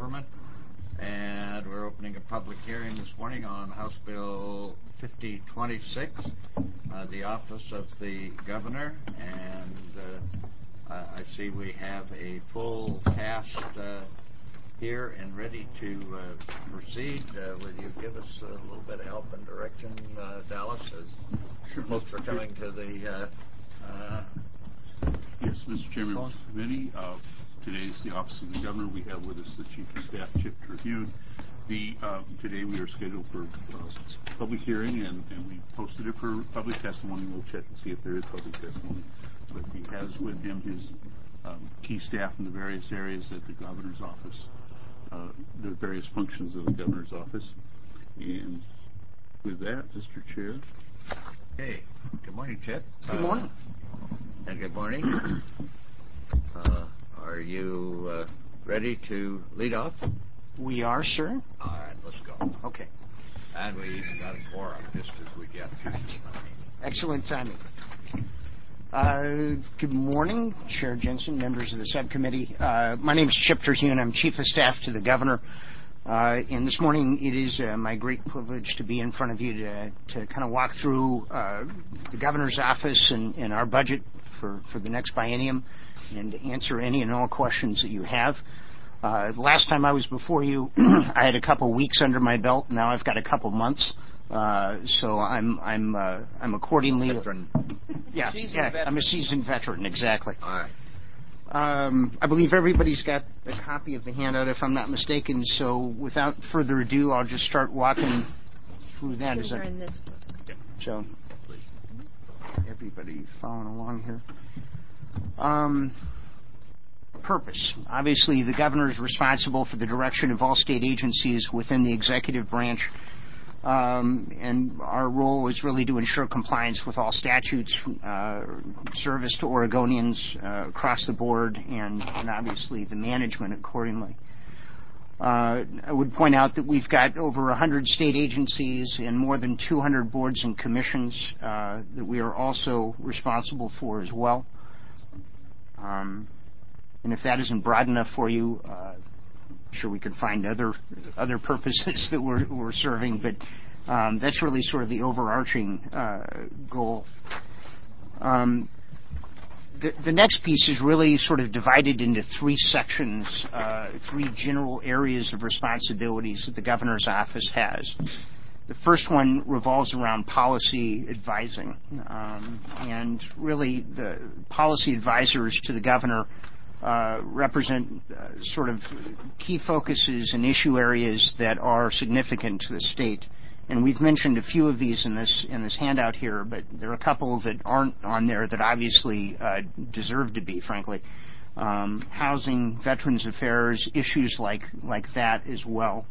Government. And we're opening a public hearing this morning on House Bill 5026, the Office of the Governor. And I see we have a full cast here and ready to proceed. Will you give us a little bit of help and direction, Dallas, as folks are coming to the... Yes, Mr. Chairman, Committee. Today is the Office of the Governor. We have with us the Chief of Staff, Chip Terhune. Today we are scheduled for public hearing, and we posted it for public testimony. We'll check and see if there is public testimony. But he has with him his key staff in the various areas at the Governor's office, the various functions of the Governor's office. And with that, Mr. Chair. Okay. Good morning, Chip. Good morning. And good morning. Are you ready to lead off? We are, sir. All right, let's go. Okay. And we even got a quorum just as we get to it. Excellent timing. Good morning, Chair Jensen, members of the subcommittee. My name is Chip Terhune. I'm Chief of Staff to the Governor. And this morning it is my great privilege to be in front of you to kind of walk through the Governor's office and our budget for the next biennium and answer any and all questions that you have. The last time I was before you, I had a couple weeks under my belt. Now I've got a couple months, so I'm accordingly. Veteran. Yeah, I'm a seasoned veteran, exactly. All right. I believe everybody's got a copy of the handout, if I'm not mistaken. So without further ado, I'll just start walking through that. Is that in this book? Yeah. So everybody following along here. Purpose. Obviously, the Governor is responsible for the direction of all state agencies within the executive branch. And our role is really to ensure compliance with all statutes, service to Oregonians across the board, and obviously the management accordingly. I would point out that we've got over 100 state agencies and more than 200 boards and commissions that we are also responsible for as well. And if that isn't broad enough for you, I'm sure we can find other purposes that we're serving, but that's really sort of the overarching goal. The next piece is really sort of divided into three sections, three general areas of responsibilities that the Governor's office has. The first one revolves around policy advising, and really the policy advisors to the Governor represent sort of key focuses and issue areas that are significant to the state. And we've mentioned a few of these in this handout here, but there are a couple that aren't on there that obviously deserve to be, frankly. Housing, Veterans Affairs, issues like that as well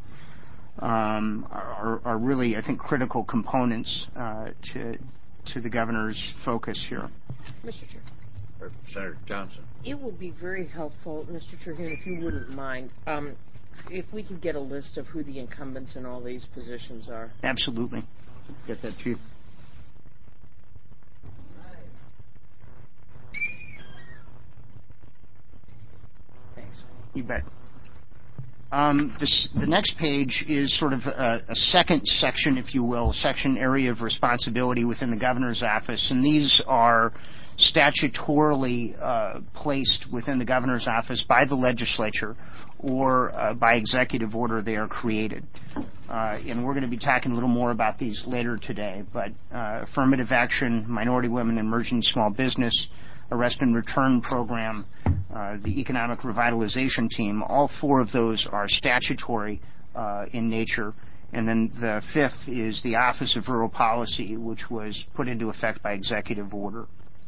are really, I think, critical components to the Governor's focus here. Mr. Chair. Senator Johnson. It would be very helpful, Mr. Terhune, if you wouldn't mind, if we could get a list of who the incumbents in all these positions are. Absolutely. Get that, Chief. Thanks. You bet. The next page is sort of a second section, if you will, section area of responsibility within the Governor's office, and these are statutorily placed within the Governor's office by the legislature or by executive order they are created. And we're going to be talking a little more about these later today, but affirmative action, minority women, emerging small business, arrest and return program, the economic revitalization team, all four of those are statutory in nature. And then the fifth is the Office of Rural Policy, which was put into effect by executive order.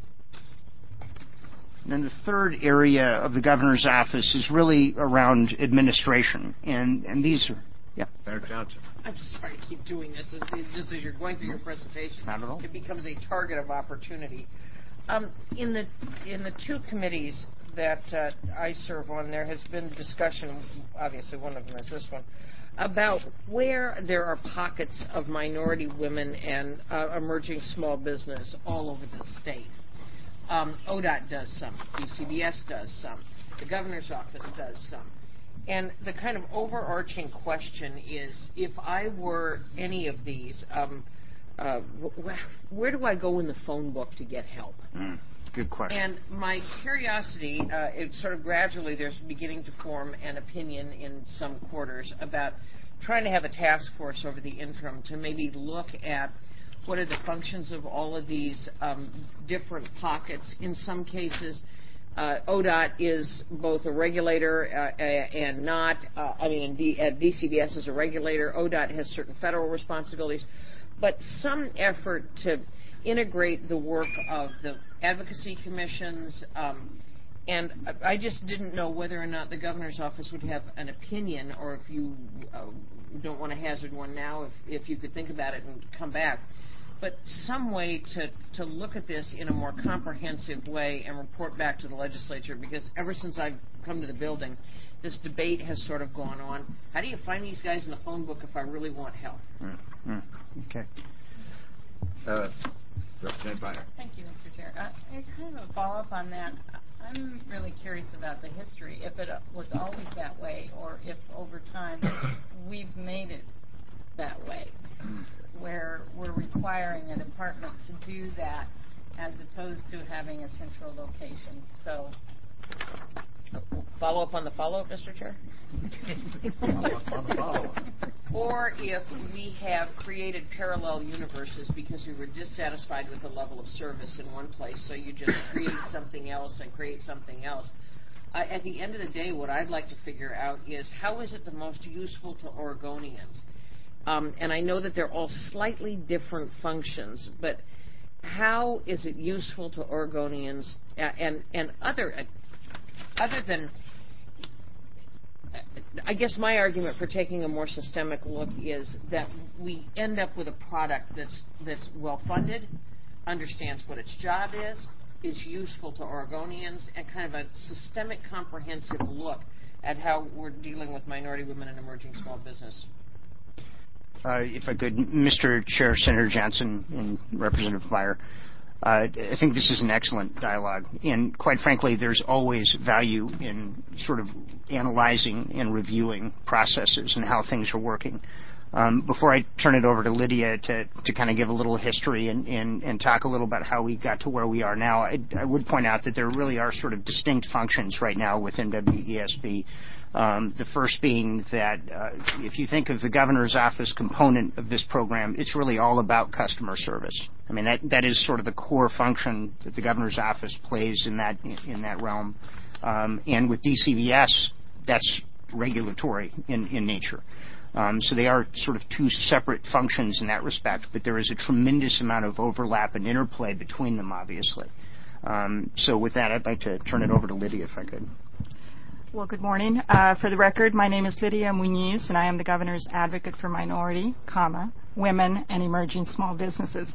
And then the third area of the Governor's office is really around administration. And these are, yeah. Senator Johnson. I'm sorry to keep doing this. Just as you're going through your presentation, Not at all. It becomes a target of opportunity. In the two committees that I serve on, there has been discussion, obviously one of them is this one, about where there are pockets of minority women and emerging small business all over the state. ODOT does some, DCBS does some, the Governor's office does some. And the kind of overarching question is, if I were any of these, where do I go in the phone book to get help? Good question. And my curiosity, it sort of gradually there's beginning to form an opinion in some quarters about trying to have a task force over the interim to maybe look at what are the functions of all of these different pockets. In some cases, ODOT is both a regulator and not. DCBS is a regulator. ODOT has certain federal responsibilities. But some effort to integrate the work of the advocacy commissions, and I just didn't know whether or not the governor's office would have an opinion, or if you don't want to hazard one now, if you could think about it and come back. But some way to look at this in a more comprehensive way and report back to the legislature, because ever since I've come to the building, this debate has sort of gone on. How do you find these guys in the phone book if I really want help? Okay. Representative Beyer. Thank you, Mr. Chair. Kind of a follow-up on that. I'm really curious about the history, if it was always that way or if over time we've made it that way, where we're requiring a department to do that as opposed to having a central location. So, follow up on the follow-up, Mr. Chair? Follow up on the follow-up. Or if we have created parallel universes because we were dissatisfied with the level of service in one place, so you just create something else and create something else. At the end of the day, what I'd like to figure out is how is it the most useful to Oregonians? And I know that they're all slightly different functions, but how is it useful to Oregonians? And other than, I guess my argument for taking a more systemic look is that we end up with a product that's well funded, understands what its job is useful to Oregonians, and kind of a systemic, comprehensive look at how we're dealing with minority women and emerging small business. If I could, Mr. Chair, Senator Johnson, and Representative Beyer, I think this is an excellent dialogue. And quite frankly, there's always value in sort of analyzing and reviewing processes and how things are working. Before I turn it over to Lydia to kind of give a little history and talk a little about how we got to where we are now, I would point out that there really are sort of distinct functions right now within WESB. The first being that if you think of the governor's office component of this program, it's really all about customer service. I mean, that is sort of the core function that the governor's office plays in that realm. And with DCBS, that's regulatory in nature. So they are sort of two separate functions in that respect, but there is a tremendous amount of overlap and interplay between them, obviously. So with that, I'd like to turn it over to Lydia, if I could. Well, good morning. For the record, my name is Lydia Muñiz, and I am the Governor's Advocate for Minority, Women, and Emerging Small Businesses.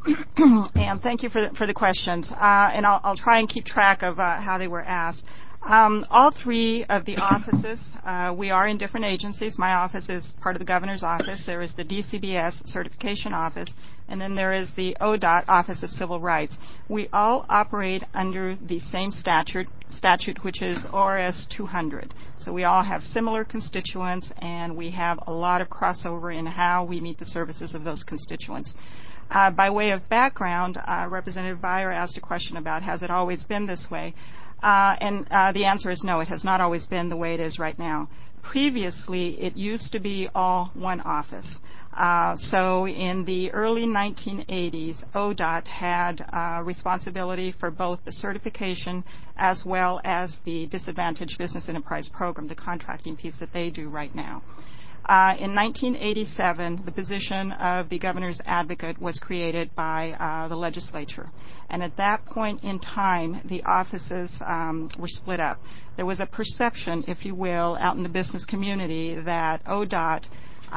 And thank you for the questions. And I'll try and keep track of how they were asked. All three of the offices, we are in different agencies. My office is part of the Governor's office. There is the DCBS Certification Office, and then there is the ODOT Office of Civil Rights. We all operate under the same statute, which is ORS 200. So we all have similar constituents, and we have a lot of crossover in how we meet the services of those constituents. By way of background, Representative Beyer asked a question about, has it always been this way? And the answer is no, it has not always been the way it is right now. Previously, it used to be all one office. So in the early 1980s, ODOT had responsibility for both the certification as well as the Disadvantaged Business Enterprise Program, the contracting piece that they do right now. In 1987, the position of the Governor's Advocate was created by the legislature. And at that point in time, the offices were split up. There was a perception, if you will, out in the business community that ODOT,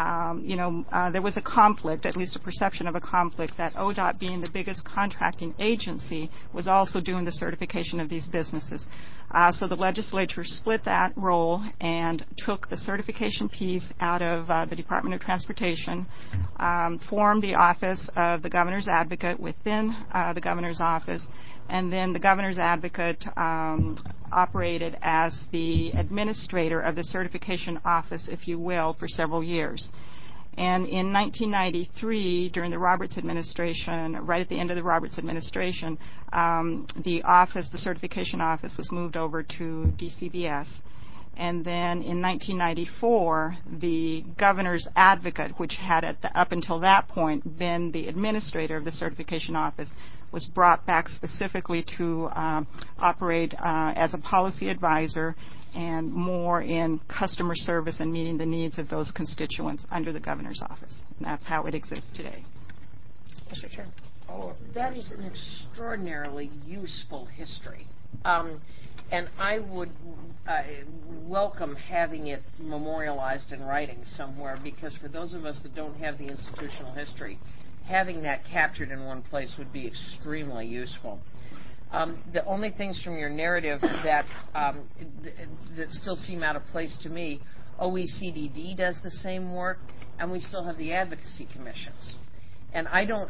there was a conflict, at least a perception of a conflict, that ODOT, being the biggest contracting agency, was also doing the certification of these businesses. So the legislature split that role and took the certification piece out of the Department of Transportation, formed the Office of the Governor's Advocate within the Governor's office, And then the governor's advocate operated as the administrator of the certification office, if you will, for several years. And in 1993, during the Roberts administration, right at the end of the Roberts administration, the certification office was moved over to DCBS. And then in 1994, the governor's advocate, which had up until that point been the administrator of the certification office, was brought back specifically to operate as a policy advisor and more in customer service and meeting the needs of those constituents under the governor's office. And that's how it exists today. Mr. Chair, that is an extraordinarily useful history. And I would welcome having it memorialized in writing somewhere, because for those of us that don't have the institutional history, having that captured in one place would be extremely useful. The only things from your narrative that still seem out of place to me, OECDD does the same work, and we still have the advocacy commissions. And I don't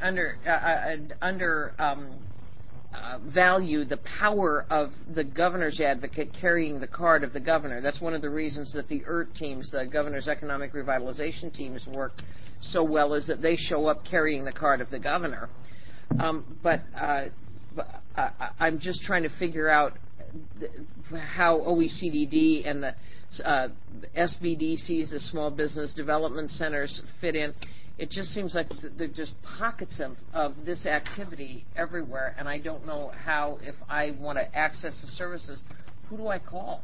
value the power of the governor's advocate carrying the card of the governor. That's one of the reasons that the ERT teams, the governor's economic revitalization teams, work so well, is that they show up carrying the card of the governor. But I'm just trying to figure out how OECDD and the SBDCs, the Small Business Development Centers, fit in. It just seems like there are just pockets of this activity everywhere, and I don't know how, if I want to access the services, who do I call?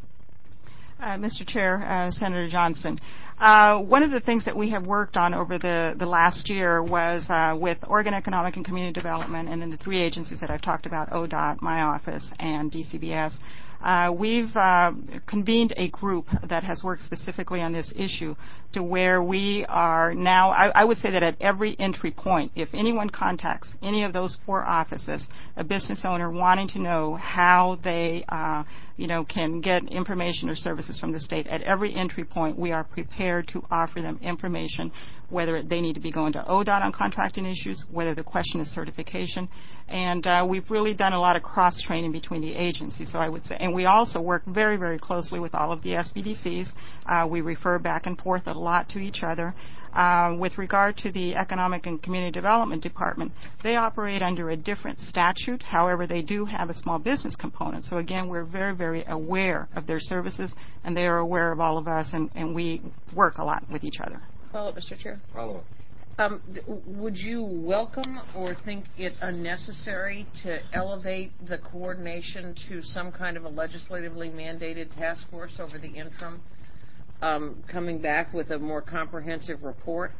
Mr. Chair, Senator Johnson, one of the things that we have worked on over the last year was with Oregon Economic and Community Development, and then the three agencies that I've talked about, ODOT, my office, and DCBS. We've convened a group that has worked specifically on this issue, to where we are now, I would say that at every entry point, if anyone contacts any of those four offices, a business owner wanting to know how they can get information or services from the state, at every entry point we are prepared to offer them information, whether they need to be going to ODOT on contracting issues, whether the question is certification. And we've really done a lot of cross-training between the agencies, so I would say. And we also work very, very closely with all of the SBDCs. We refer back and forth a lot to each other. With regard to the Economic and Community Development Department, they operate under a different statute. However, they do have a small business component. So again, we're very, very aware of their services, and they are aware of all of us, and we work a lot with each other. Follow-up, Mr. Chair. Follow-up. Would you welcome or think it unnecessary to elevate the coordination to some kind of a legislatively mandated task force over the interim, coming back with a more comprehensive report?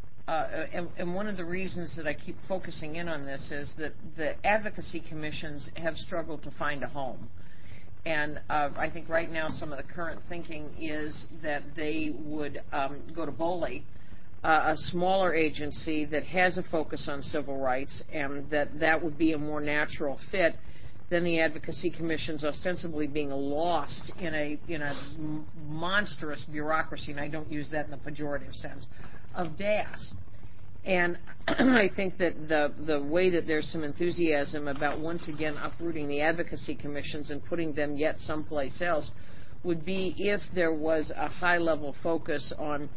And one of the reasons that I keep focusing in on this is that the advocacy commissions have struggled to find a home. And I think right now some of the current thinking is that they would go to BOLI, a smaller agency that has a focus on civil rights, and that would be a more natural fit than the advocacy commissions ostensibly being lost in a monstrous bureaucracy, and I don't use that in the pejorative sense, of DAS. And I think that the way that there's some enthusiasm about once again uprooting the advocacy commissions and putting them yet someplace else would be if there was a high-level focus on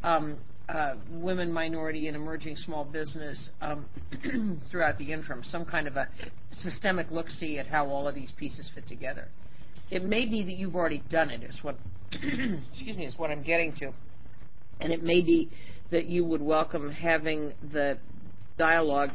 women, minority, and emerging small business throughout the interim, some kind of a systemic look-see at how all of these pieces fit together. It may be that you've already done it, is what is what I'm getting to. And it may be that you would welcome having the dialogue,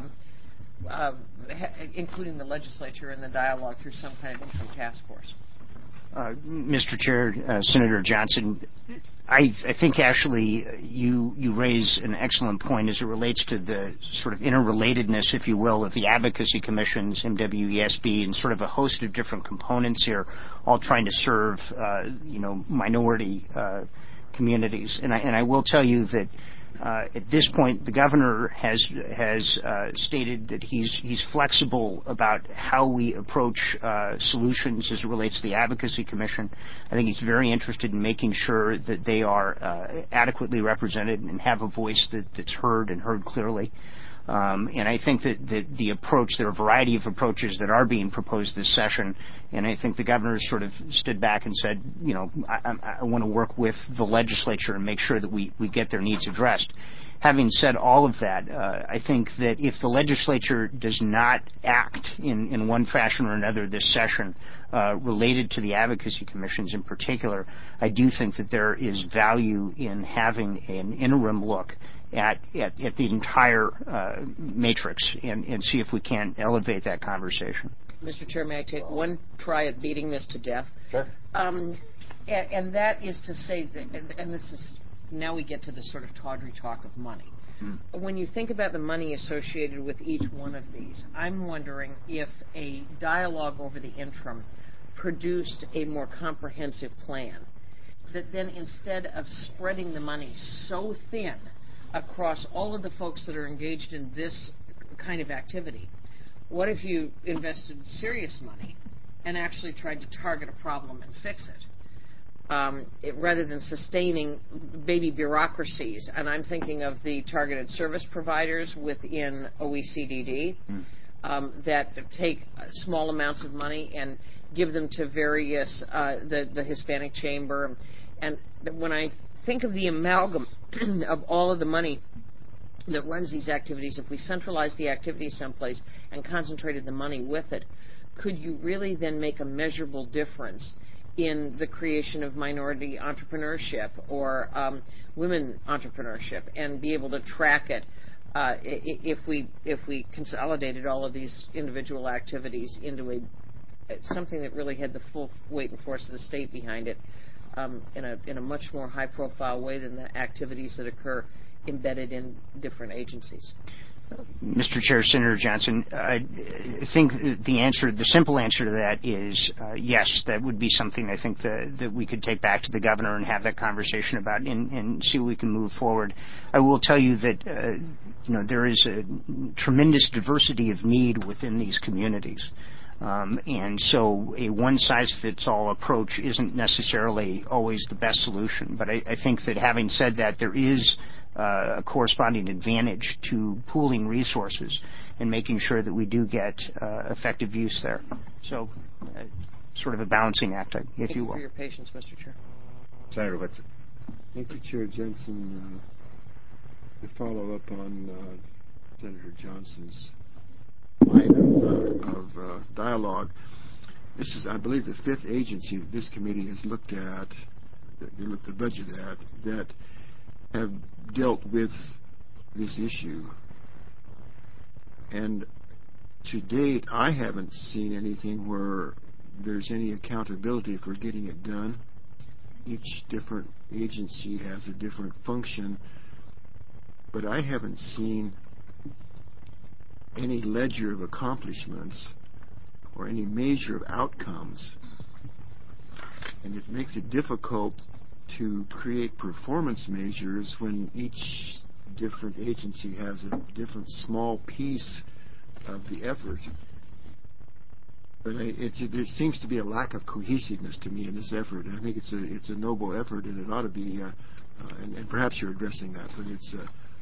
including the legislature in the dialogue through some kind of interim task force. Mr. Chair, Senator Johnson, I think actually you raise an excellent point as it relates to the sort of interrelatedness, if you will, of the advocacy commissions, MWESB, and sort of a host of different components here, all trying to serve, minority communities. And I will tell you that at this point, the governor has stated that he's flexible about how we approach solutions as it relates to the advocacy commission. I think he's very interested in making sure that they are adequately represented and have a voice that's heard and heard clearly. And I think that the approach, there are a variety of approaches that are being proposed this session, and I think the governor sort of stood back and said, you know, I want to work with the legislature and make sure that we get their needs addressed. Having said all of that, I think that if the legislature does not act in one fashion or another this session related to the advocacy commissions in particular, I do think that there is value in having an interim look at the entire matrix and see if we can elevate that conversation. Mr. Chair, may I take one try at beating this to death? Sure. And that is to say that, and this is, now we get to the sort of tawdry talk of money. When you think about the money associated with each one of these, I'm wondering if a dialogue over the interim produced a more comprehensive plan that then, instead of spreading the money so thin across all of the folks that are engaged in this kind of activity, what if you invested serious money and actually tried to target a problem and fix it? Rather than sustaining baby bureaucracies. And I'm thinking of the targeted service providers within OECD that take small amounts of money and give them to various, the Hispanic Chamber. And when I think of the amalgam of all of the money that runs these activities, if we centralized the activities someplace and concentrated the money with it, could you really then make a measurable difference in the creation of minority entrepreneurship or women entrepreneurship, and be able to track it if we consolidated all of these individual activities into something that really had the full weight and force of the state behind it, in a much more high-profile way than the activities that occur embedded in different agencies. Mr. Chair, Senator Johnson, I think the simple answer to that is yes. That would be something I think that we could take back to the governor and have that conversation about and see what we can move forward. I will tell you that there is a tremendous diversity of need within these communities. And so a one-size-fits-all approach isn't necessarily always the best solution. But I think that having said that, there is a corresponding advantage to pooling resources and making sure that we do get effective use there. So sort of a balancing act, if you will. Thank you for your patience, Mr. Chair. Senator Whitson. Thank you, Chair Jensen. To follow up on Senator Johnson's line of dialogue, this is, I believe, the fifth agency that this committee has looked at, that they looked the budget at, that have dealt with this issue. And to date, I haven't seen anything where there's any accountability for getting it done. Each different agency has a different function, but I haven't seen any ledger of accomplishments or any measure of outcomes. And it makes it difficult to create performance measures when each different agency has a different small piece of the effort. But there seems to be a lack of cohesiveness to me in this effort. And I think it's a noble effort, and it ought to be, and perhaps you're addressing that, but it's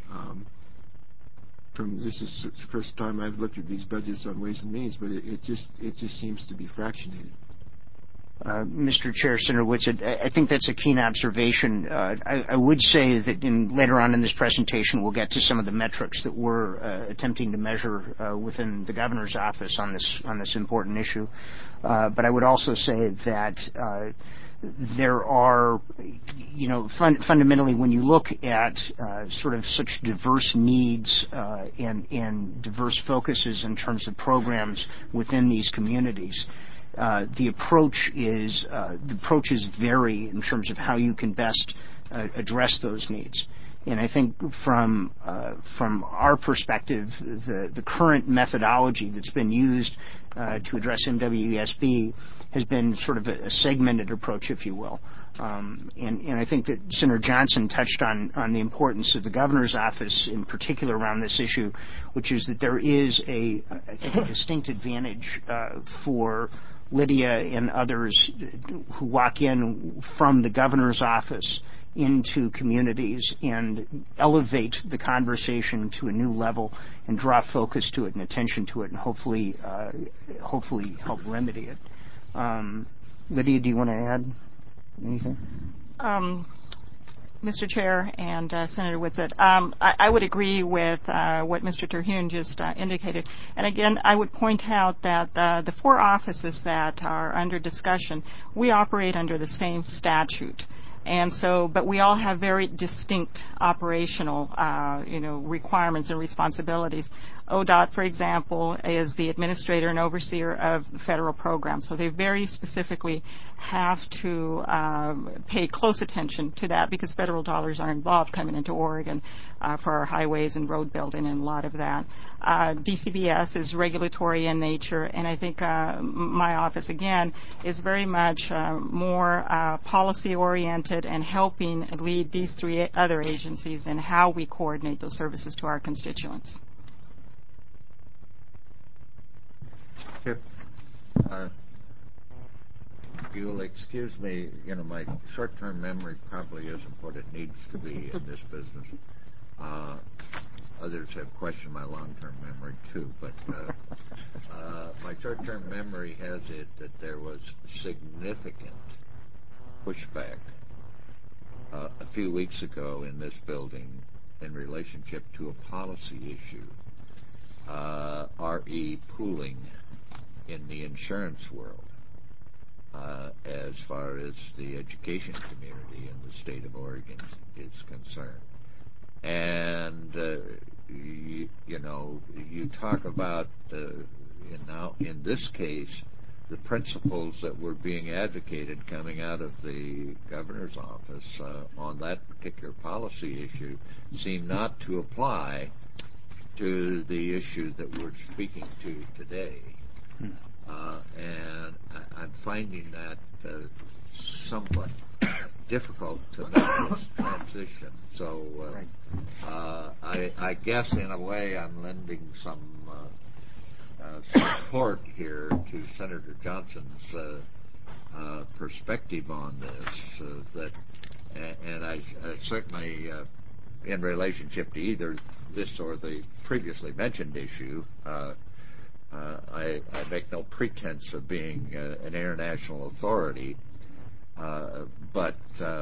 this is the first time I've looked at these budgets on Ways and Means, but it just seems to be fractionated. Mr. Chair, Senator Whitson, I think that's a keen observation. I would say that later on in this presentation we'll get to some of the metrics that we're attempting to measure within the governor's office on this important issue. But I would also say that there are, fundamentally, when you look at sort of such diverse needs and diverse focuses in terms of programs within these communities, the approaches vary in terms of how you can best address those needs. And I think from our perspective, the current methodology that's been used to address MWESB has been sort of a segmented approach, if you will. And I think that Senator Johnson touched on the importance of the governor's office, in particular around this issue, which is that there is I think a distinct advantage for Lydia and others who walk in from the governor's office into communities and elevate the conversation to a new level and draw focus to it and attention to it and hopefully help remedy it. Lydia, do you want to add anything? Mr. Chair and Senator Whitsitt, I would agree with what Mr. Terhune just indicated. And again, I would point out that the 4 offices that are under discussion, we operate under the same statute. And so, but we all have very distinct operational, requirements and responsibilities. ODOT, for example, is the administrator and overseer of federal programs. So they very specifically have to pay close attention to that because federal dollars are involved coming into Oregon for our highways and road building and a lot of that. DCBS is regulatory in nature, and I think my office, again, is very much more policy-oriented and helping lead these 3 other agencies in how we coordinate those services to our constituents. If you'll excuse me, my short-term memory probably isn't what it needs to be in this business. Others have questioned my long-term memory too, but my short-term memory has it that there was significant pushback a few weeks ago in this building in relationship to a policy issue, RE pooling in the insurance world, as far as the education community in the state of Oregon is concerned. And you talk about in this case the principles that were being advocated coming out of the governor's office on that particular policy issue seem not to apply to the issue that we're speaking to today. And I'm finding that somewhat difficult to make this transition. So I guess in a way I'm lending some support here to Senator Johnson's perspective on this. And I certainly, in relationship to either this or the previously mentioned issue, I make no pretense of being an international authority, but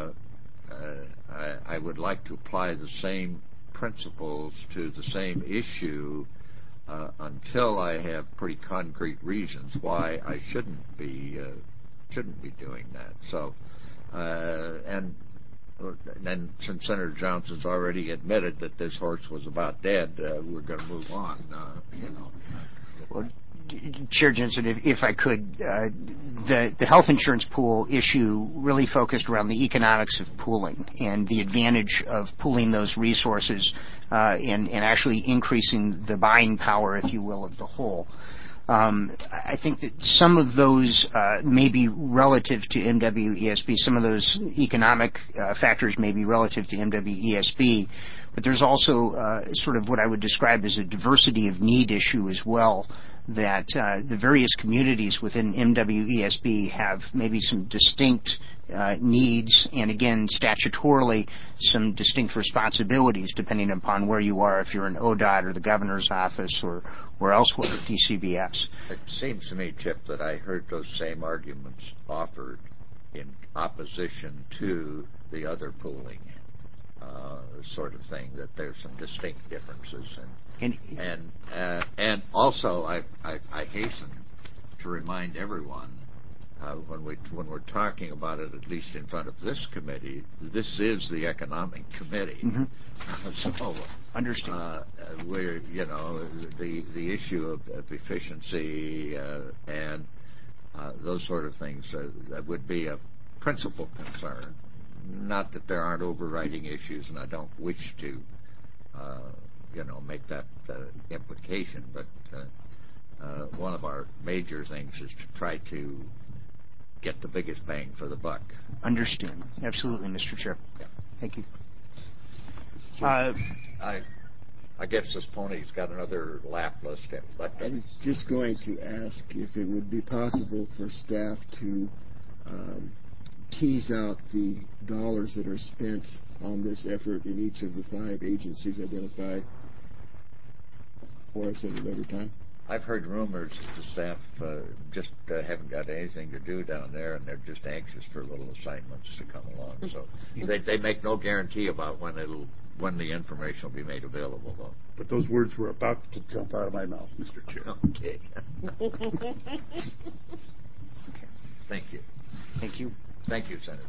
I would like to apply the same principles to the same issue until I have pretty concrete reasons why I shouldn't be doing that. So, and since Senator Johnson's already admitted that this horse was about dead, we're going to move on. Well, Chair Jensen, if I could, the health insurance pool issue really focused around the economics of pooling and the advantage of pooling those resources and actually increasing the buying power, if you will, of the whole. I think that some of those may be relative to MWESB. Some of those economic factors may be relative to MWESB. But there's also sort of what I would describe as a diversity of need issue as well, that the various communities within MWESB have maybe some distinct needs and, again, statutorily, some distinct responsibilities depending upon where you are, if you're in ODOT or the governor's office or elsewhere at DCBS. It seems to me, Chip, that I heard those same arguments offered in opposition to the other pooling sort of thing, that there's some distinct differences. And also, I hasten to remind everyone, when we're talking about it, at least in front of this committee, this is the Economic Committee. Mm-hmm. So, understand. We're, the issue of efficiency and those sort of things that would be a principal concern. Not that there aren't overriding issues, and I don't wish to, make that implication. But one of our major things is to try to get the biggest bang for the buck. Understand. Absolutely, Mr. Chair. Yeah. Thank you. I guess this pony's got another lap left. I was just going to ask if it would be possible for staff to tease out the dollars that are spent on this effort in each of the 5 agencies identified? Or is it another time? I've heard rumors that the staff just haven't got anything to do down there, and they're just anxious for little assignments to come along. So they make no guarantee about when the information will be made available, though. But those words were about to jump out of my mouth, Mr. Chair. Okay. Thank you. Thank you. Thank you, Senator.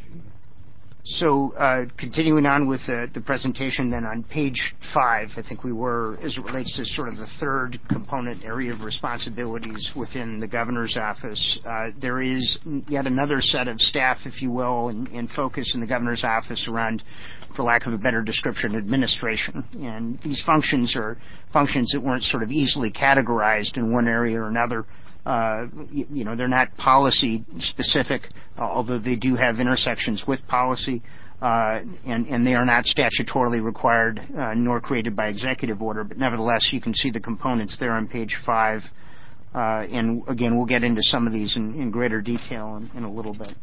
So continuing on with the presentation, then on page 5, I think we were, as it relates to sort of the third component area of responsibilities within the governor's office, there is yet another set of staff, if you will, and focus in the governor's office around, for lack of a better description, administration. And these functions are functions that weren't sort of easily categorized in one area or another. They're not policy specific, although they do have intersections with policy, and they are not statutorily required nor created by executive order. But nevertheless, you can see the components there on page 5. And again, we'll get into some of these in greater detail in a little bit.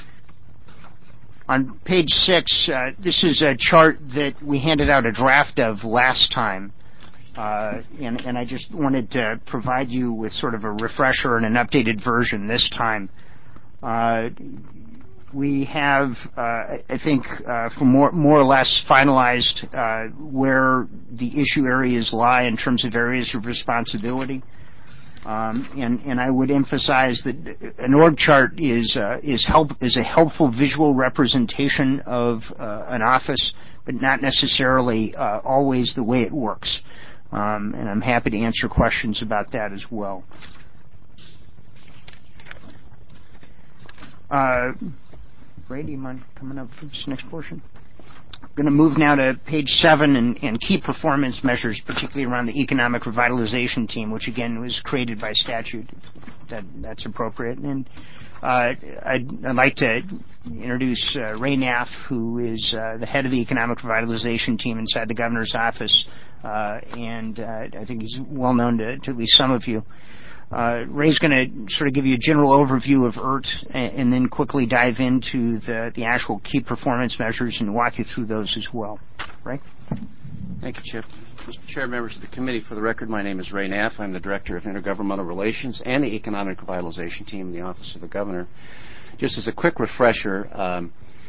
On page 6, this is a chart that we handed out a draft of last time. And I just wanted to provide you with sort of a refresher and an updated version this time. We have, I think, for more or less finalized where the issue areas lie in terms of areas of responsibility. And I would emphasize that an org chart is a helpful visual representation of an office, but not necessarily always the way it works. And I'm happy to answer questions about that as well. Ray, do you mind coming up for this next portion? I'm going to move now to page 7 and key performance measures, particularly around the economic revitalization team, which again was created by statute. That's appropriate. And I'd like to introduce Ray Naff, who is the head of the economic revitalization team inside the governor's office. And I think he's well known to at least some of you. Ray's going to sort of give you a general overview of IRT and then quickly dive into the actual key performance measures and walk you through those as well. Ray? Thank you, Chip. Mr. Chair, members of the committee, for the record, my name is Ray Naff. I'm the Director of Intergovernmental Relations and the Economic Revitalization Team in the Office of the Governor. Just as a quick refresher,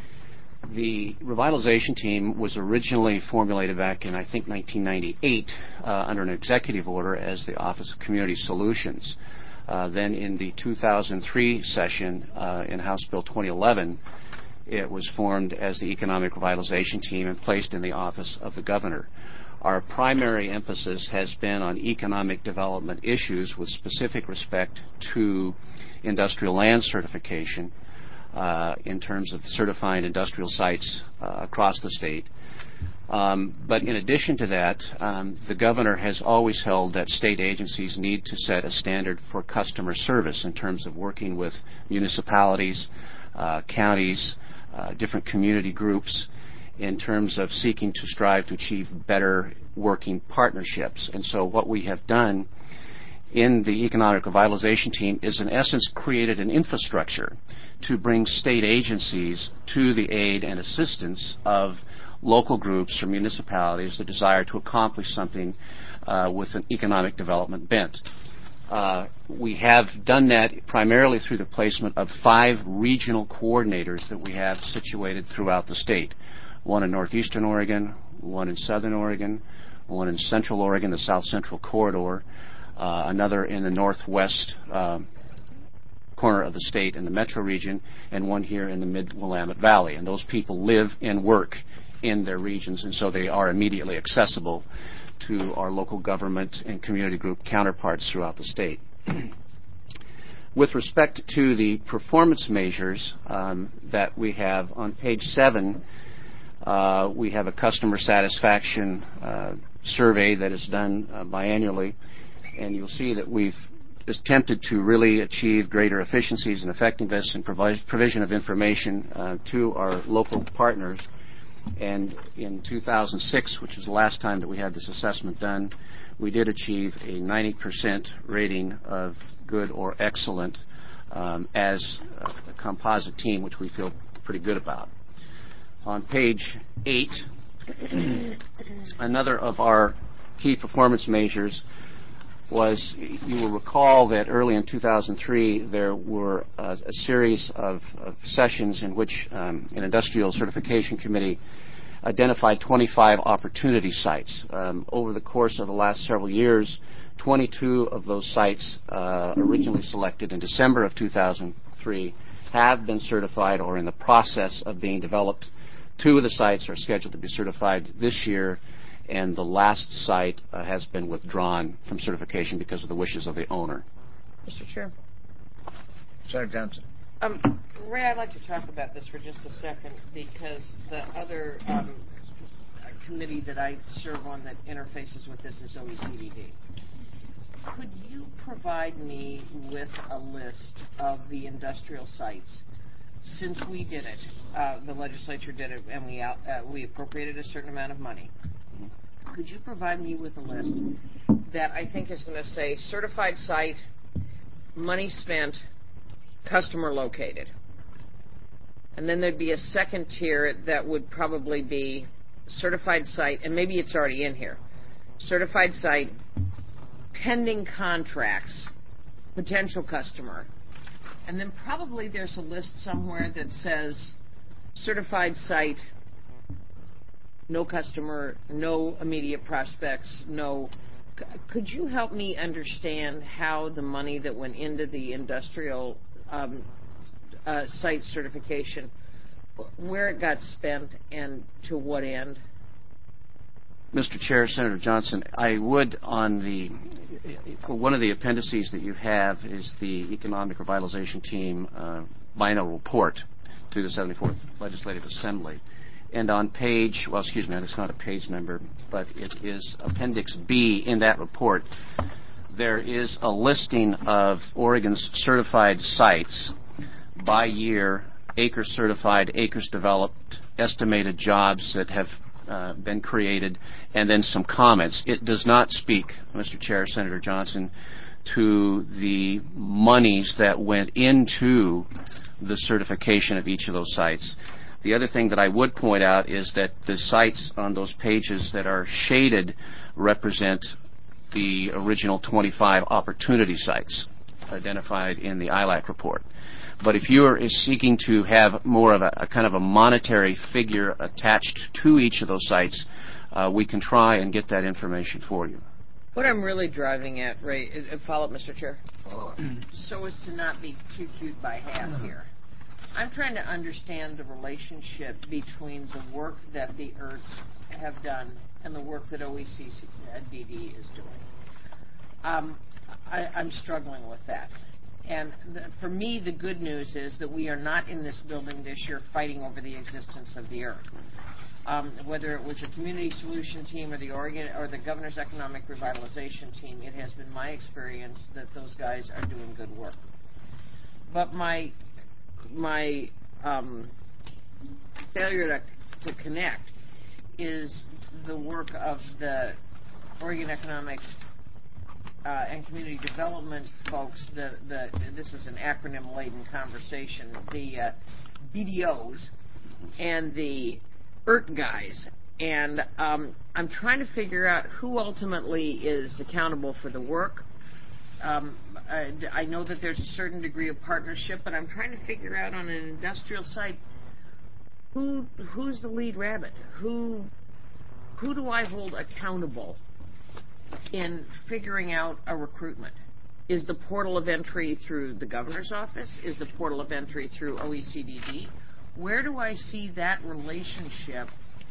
the revitalization team was originally formulated back in, I think, 1998 under an executive order as the Office of Community Solutions. Then in the 2003 session in House Bill 2011, it was formed as the Economic Revitalization Team and placed in the Office of the Governor. Our primary emphasis has been on economic development issues with specific respect to industrial land certification, in terms of certifying industrial sites across the state. But in addition to that, the governor has always held that state agencies need to set a standard for customer service in terms of working with municipalities, counties, different community groups, in terms of seeking to strive to achieve better working partnerships. And so what we have done in the Economic Revitalization Team is in essence created an infrastructure to bring state agencies to the aid and assistance of local groups or municipalities that desire to accomplish something with an economic development bent. We have done that primarily through the placement of 5 regional coordinators that we have situated throughout the state. One in northeastern Oregon, one in southern Oregon, one in central Oregon, the South Central Corridor, another in the northwest corner of the state in the metro region, and one here in the mid-Willamette Valley. And those people live and work in their regions, and so they are immediately accessible to our local government and community group counterparts throughout the state. With respect to the performance measures that we have on page 7, we have a customer satisfaction survey that is done biannually, and you'll see that we've attempted to really achieve greater efficiencies and effectiveness and provision of information to our local partners. And in 2006, which was the last time that we had this assessment done, we did achieve a 90% rating of good or excellent as a composite team, which we feel pretty good about. On page 8, another of our key performance measures was, you will recall that early in 2003 there were a series of sessions in which an industrial certification committee identified 25 opportunity sites. Over the course of the last several years, 22 of those sites originally selected in December of 2003 have been certified or in the process of being developed. 2 of the sites are scheduled to be certified this year, and the last site has been withdrawn from certification because of the wishes of the owner. Mr. Chair. Senator Johnson. Ray, I'd like to talk about this for just a second, because the other committee that I serve on that interfaces with this is OECDD. Could you provide me with a list of the industrial sites since we did it, the legislature did it, and we appropriated a certain amount of money? Could you provide me with a list that I think is going to say certified site, money spent, customer located? And then there'd be a second tier that would probably be certified site, and maybe it's already in here, certified site, pending contracts, potential customer. And then probably there's a list somewhere that says certified site, no customer, no immediate prospects, no. Could you help me understand how the money that went into the industrial site certification, where it got spent and to what end? Mr. Chair, Senator Johnson, I would, on one of the appendices that you have is the Economic Revitalization Team biennial report to the 74th Legislative Assembly. And on page, well, excuse me, it's not a page number, but it is Appendix B in that report. There is a listing of Oregon's certified sites by year, acres certified, acres developed, estimated jobs that have been created, and then some comments. It does not speak, Mr. Chair, Senator Johnson, to the monies that went into the certification of each of those sites. The other thing that I would point out is that the sites on those pages that are shaded represent the original 25 opportunity sites identified in the ILAC report. But if you are seeking to have more of a kind of a monetary figure attached to each of those sites, we can try and get that information for you. What I'm really driving at, Ray, follow up, Mr. Chair, so as to not be too cute by half here. I'm trying to understand the relationship between the work that the IRTs have done and the work that OECDD is doing. I'm struggling with that. And for me, the good news is that we are not in this building this year fighting over the existence of the IRT. Whether it was the Community Solution Team or the Oregon or the Governor's Economic Revitalization Team, it has been my experience that those guys are doing good work. But my failure to connect is the work of the Oregon Economic and Community Development folks. This is an acronym-laden conversation. The BDOs and the IRT guys. And I'm trying to figure out who ultimately is accountable for the work. I know that there's a certain degree of partnership, but I'm trying to figure out on an industrial site who's the lead rabbit? Who do I hold accountable in figuring out a recruitment? Is the portal of entry through the governor's office? Is the portal of entry through OECDD? Where do I see that relationship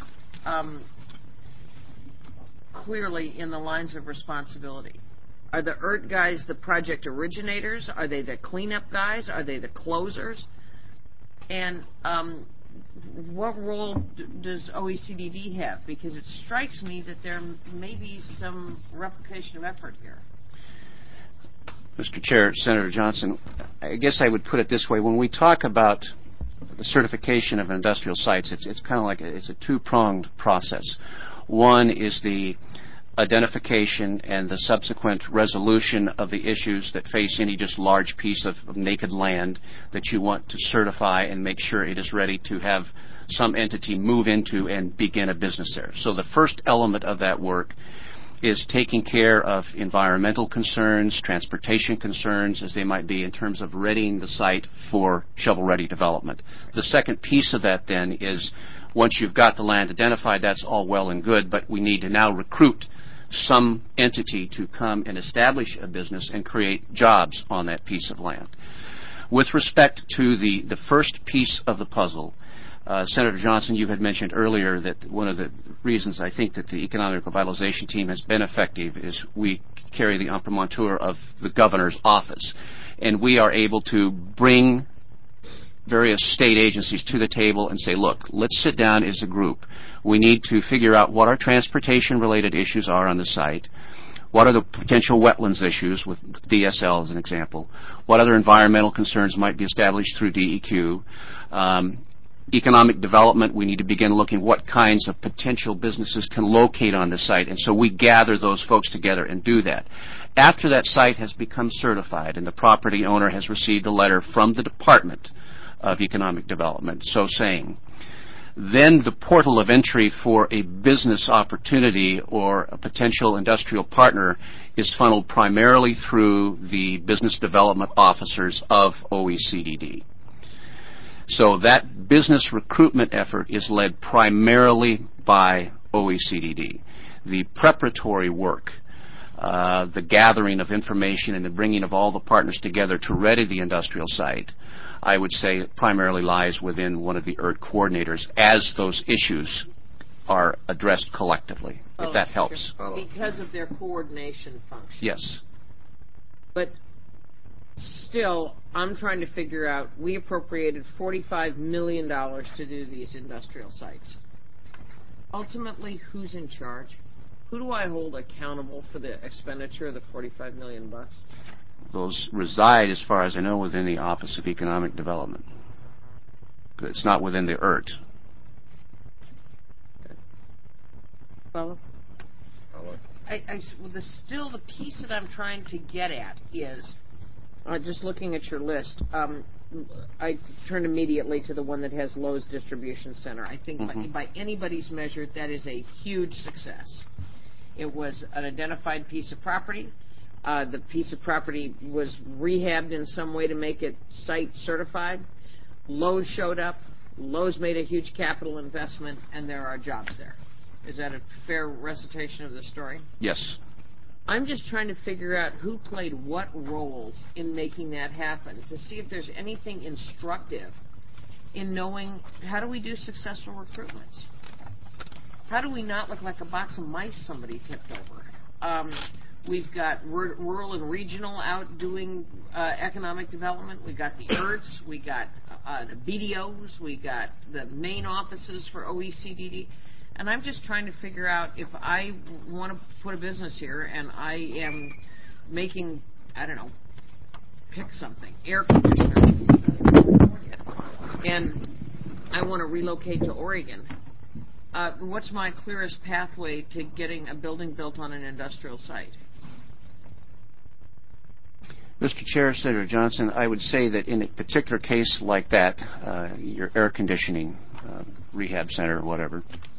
clearly in the lines of responsibility? Are the IRT guys the project originators? Are they the cleanup guys? Are they the closers? And what role does OECDD have? Because it strikes me that there may be some replication of effort here. Mr. Chair, Senator Johnson, I guess I would put it this way. When we talk about the certification of industrial sites, it's kind of like it's a two-pronged process. One is the identification and the subsequent resolution of the issues that face any just large piece of naked land that you want to certify and make sure it is ready to have some entity move into and begin a business there. So the first element of that work is taking care of environmental concerns, transportation concerns, as they might be, in terms of readying the site for shovel-ready development. The second piece of that then is, once you've got the land identified, that's all well and good, but we need to now recruit some entity to come and establish a business and create jobs on that piece of land. With respect to the first piece of the puzzle, Senator Johnson, you had mentioned earlier that one of the reasons I think that the Economic Revitalization Team has been effective is we carry the imprimatur of the governor's office, and we are able to bring various state agencies to the table and say, look, let's sit down as a group. We need to figure out what our transportation-related issues are on the site. What are the potential wetlands issues with DSL as an example? What other environmental concerns might be established through DEQ? Economic development, we need to begin looking what kinds of potential businesses can locate on the site. And so we gather those folks together and do that. After that site has become certified and the property owner has received a letter from the Department of Economic Development, so saying, then the portal of entry for a business opportunity or a potential industrial partner is funneled primarily through the business development officers of OECDD. So that business recruitment effort is led primarily by OECDD. The preparatory work, the gathering of information and the bringing of all the partners together to ready the industrial site, I would say it primarily lies within one of the ERT coordinators as those issues are addressed collectively, if that helps. Because of their coordination function. Yes. But still, I'm trying to figure out, we appropriated $45 million to do these industrial sites. Ultimately, who's in charge? Who do I hold accountable for the expenditure of the $45 million? Those reside, as far as I know, within the Office of Economic Development. It's not within the ERT. Follow? Still, the piece that I'm trying to get at is, just looking at your list, I turn immediately to the one that has Lowe's Distribution Center. I think by anybody's measure, that is a huge success. It was an identified piece of property. The piece of property was rehabbed in some way to make it site certified. Lowe's showed up. Lowe's made a huge capital investment, and there are jobs there. Is that a fair recitation of the story? Yes. I'm just trying to figure out who played what roles in making that happen, to see if there's anything instructive in knowing how do we do successful recruitments. How do we not look like a box of mice somebody tipped over? We've got rural and regional out doing economic development. We've got the ERTs. We got the BDOs. We got the main offices for OECDD. And I'm just trying to figure out if I want to put a business here and I am making, I don't know, pick something, air conditioners, and I want to relocate to Oregon. What's my clearest pathway to getting a building built on an industrial site? Mr. Chair, Senator Johnson, I would say that in a particular case like that, your air conditioning rehab center or whatever,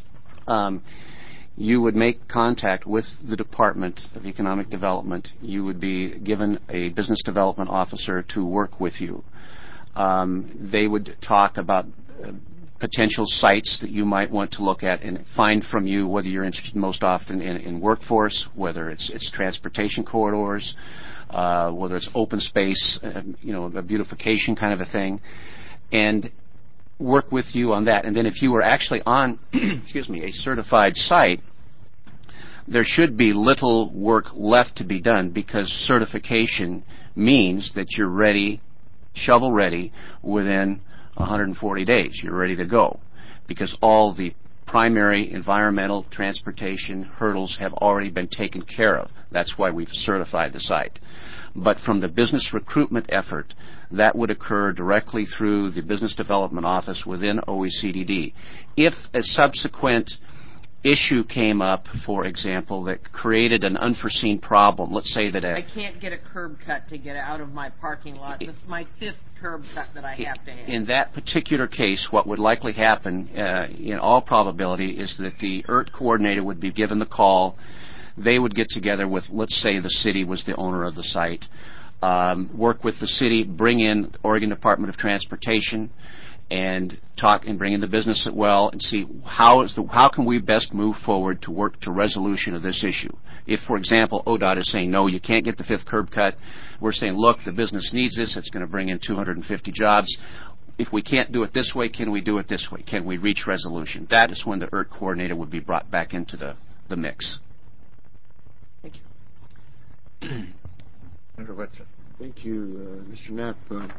you would make contact with the Department of Economic Development. You would be given a business development officer to work with you. They would talk about potential sites that you might want to look at and find from you whether you're interested most often in workforce, whether it's transportation corridors, whether it's open space, a beautification kind of a thing, and work with you on that. And then if you were actually on, a certified site, there should be little work left to be done because certification means that you're ready, shovel ready, within 140 days. You're ready to go because all the primary environmental transportation hurdles have already been taken care of. That's why we've certified the site. But from the business recruitment effort, that would occur directly through the Business Development Office within OECDD. If a subsequent issue came up, for example, that created an unforeseen problem. Let's say that I can't get a curb cut to get out of my parking lot. It's my 5th curb cut that I have to have. In that particular case, what would likely happen, in all probability, is that the IRT coordinator would be given the call. They would get together with, let's say the city was the owner of the site, work with the city, bring in Oregon Department of Transportation, and talk and bring in the business at well and see how can we best move forward to work to resolution of this issue. If, for example, ODOT is saying, no, you can't get the 5th curb cut, we're saying, look, the business needs this, it's going to bring in 250 jobs. If we can't do it this way, can we do it this way? Can we reach resolution? That is when the IRT coordinator would be brought back into the mix. Thank you. Senator Whitson. Thank you, Mr. Knapp.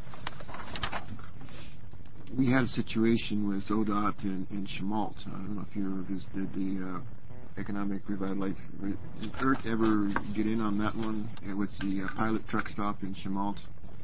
We had a situation with ODOT in Chemalt. I don't know if you ever visited the economic revitalization. Did IRT ever get in on that one with the pilot truck stop in Chemalt?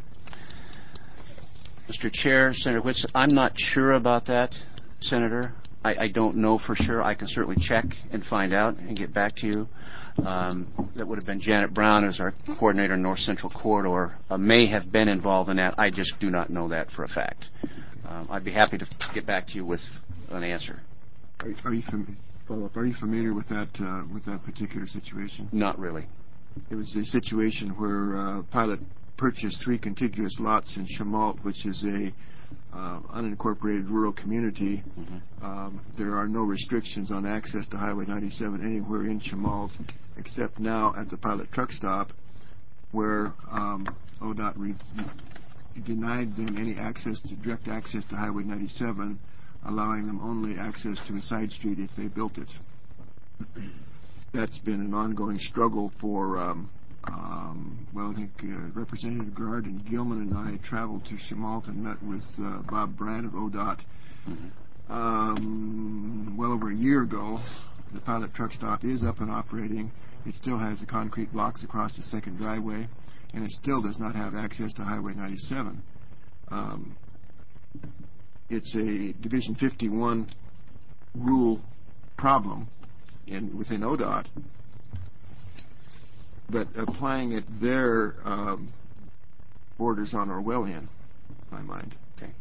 Mr. Chair, Senator Whitson, I'm not sure about that, Senator. I don't know for sure. I can certainly check and find out and get back to you. That would have been Janet Brown as our coordinator in North Central Corridor. May have been involved in that. I just do not know that for a fact. I'd be happy to get back to you with an answer. Are you familiar with that particular situation? Not really. It was a situation where Pilot purchased 3 contiguous lots in Chemalt, which is a unincorporated rural community. Mm-hmm. There are no restrictions on access to Highway 97 anywhere in Chemalt, except now at the Pilot truck stop, where ODOT denied them any direct access to Highway 97, allowing them only access to a side street if they built it. That's been an ongoing struggle for, I think Representative Gard and Gilman and I traveled to Chemalt and met with Bob Brandt of ODOT. Mm-hmm. Well over a year ago. The Pilot truck stop is up and operating. It still has the concrete blocks across the second driveway, and it still does not have access to Highway 97. It's a Division 51 rule problem within ODOT, but applying it there borders on Orwellian, in my mind. Okay.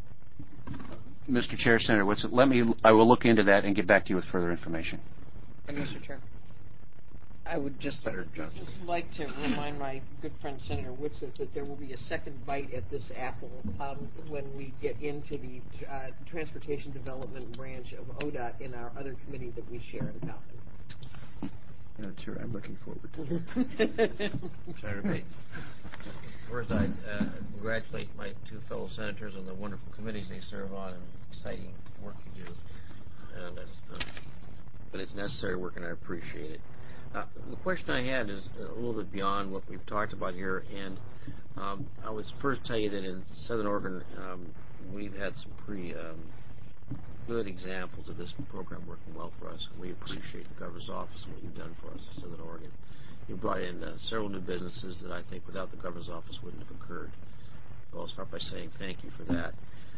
Mr. Chair, Senator Whitson, I will look into that and get back to you with further information. And Mr. Chair, I would just like to remind my good friend Senator Whitson that there will be a second bite at this apple when we get into the Transportation Development branch of ODOT in our other committee that we share in common. Chair, I'm looking forward to it. Senator Bates. First, I congratulate my 2 fellow senators on the wonderful committees they serve on and exciting work you do. And but it's necessary work, and I appreciate it. The question I had is a little bit beyond what we've talked about here, and I would first tell you that in Southern Oregon, we've had some pretty good examples of this program working well for us, and we appreciate the Governor's Office and what you've done for us in Southern Oregon. You brought in several new businesses that I think without the Governor's Office wouldn't have occurred. So I'll start by saying thank you for that.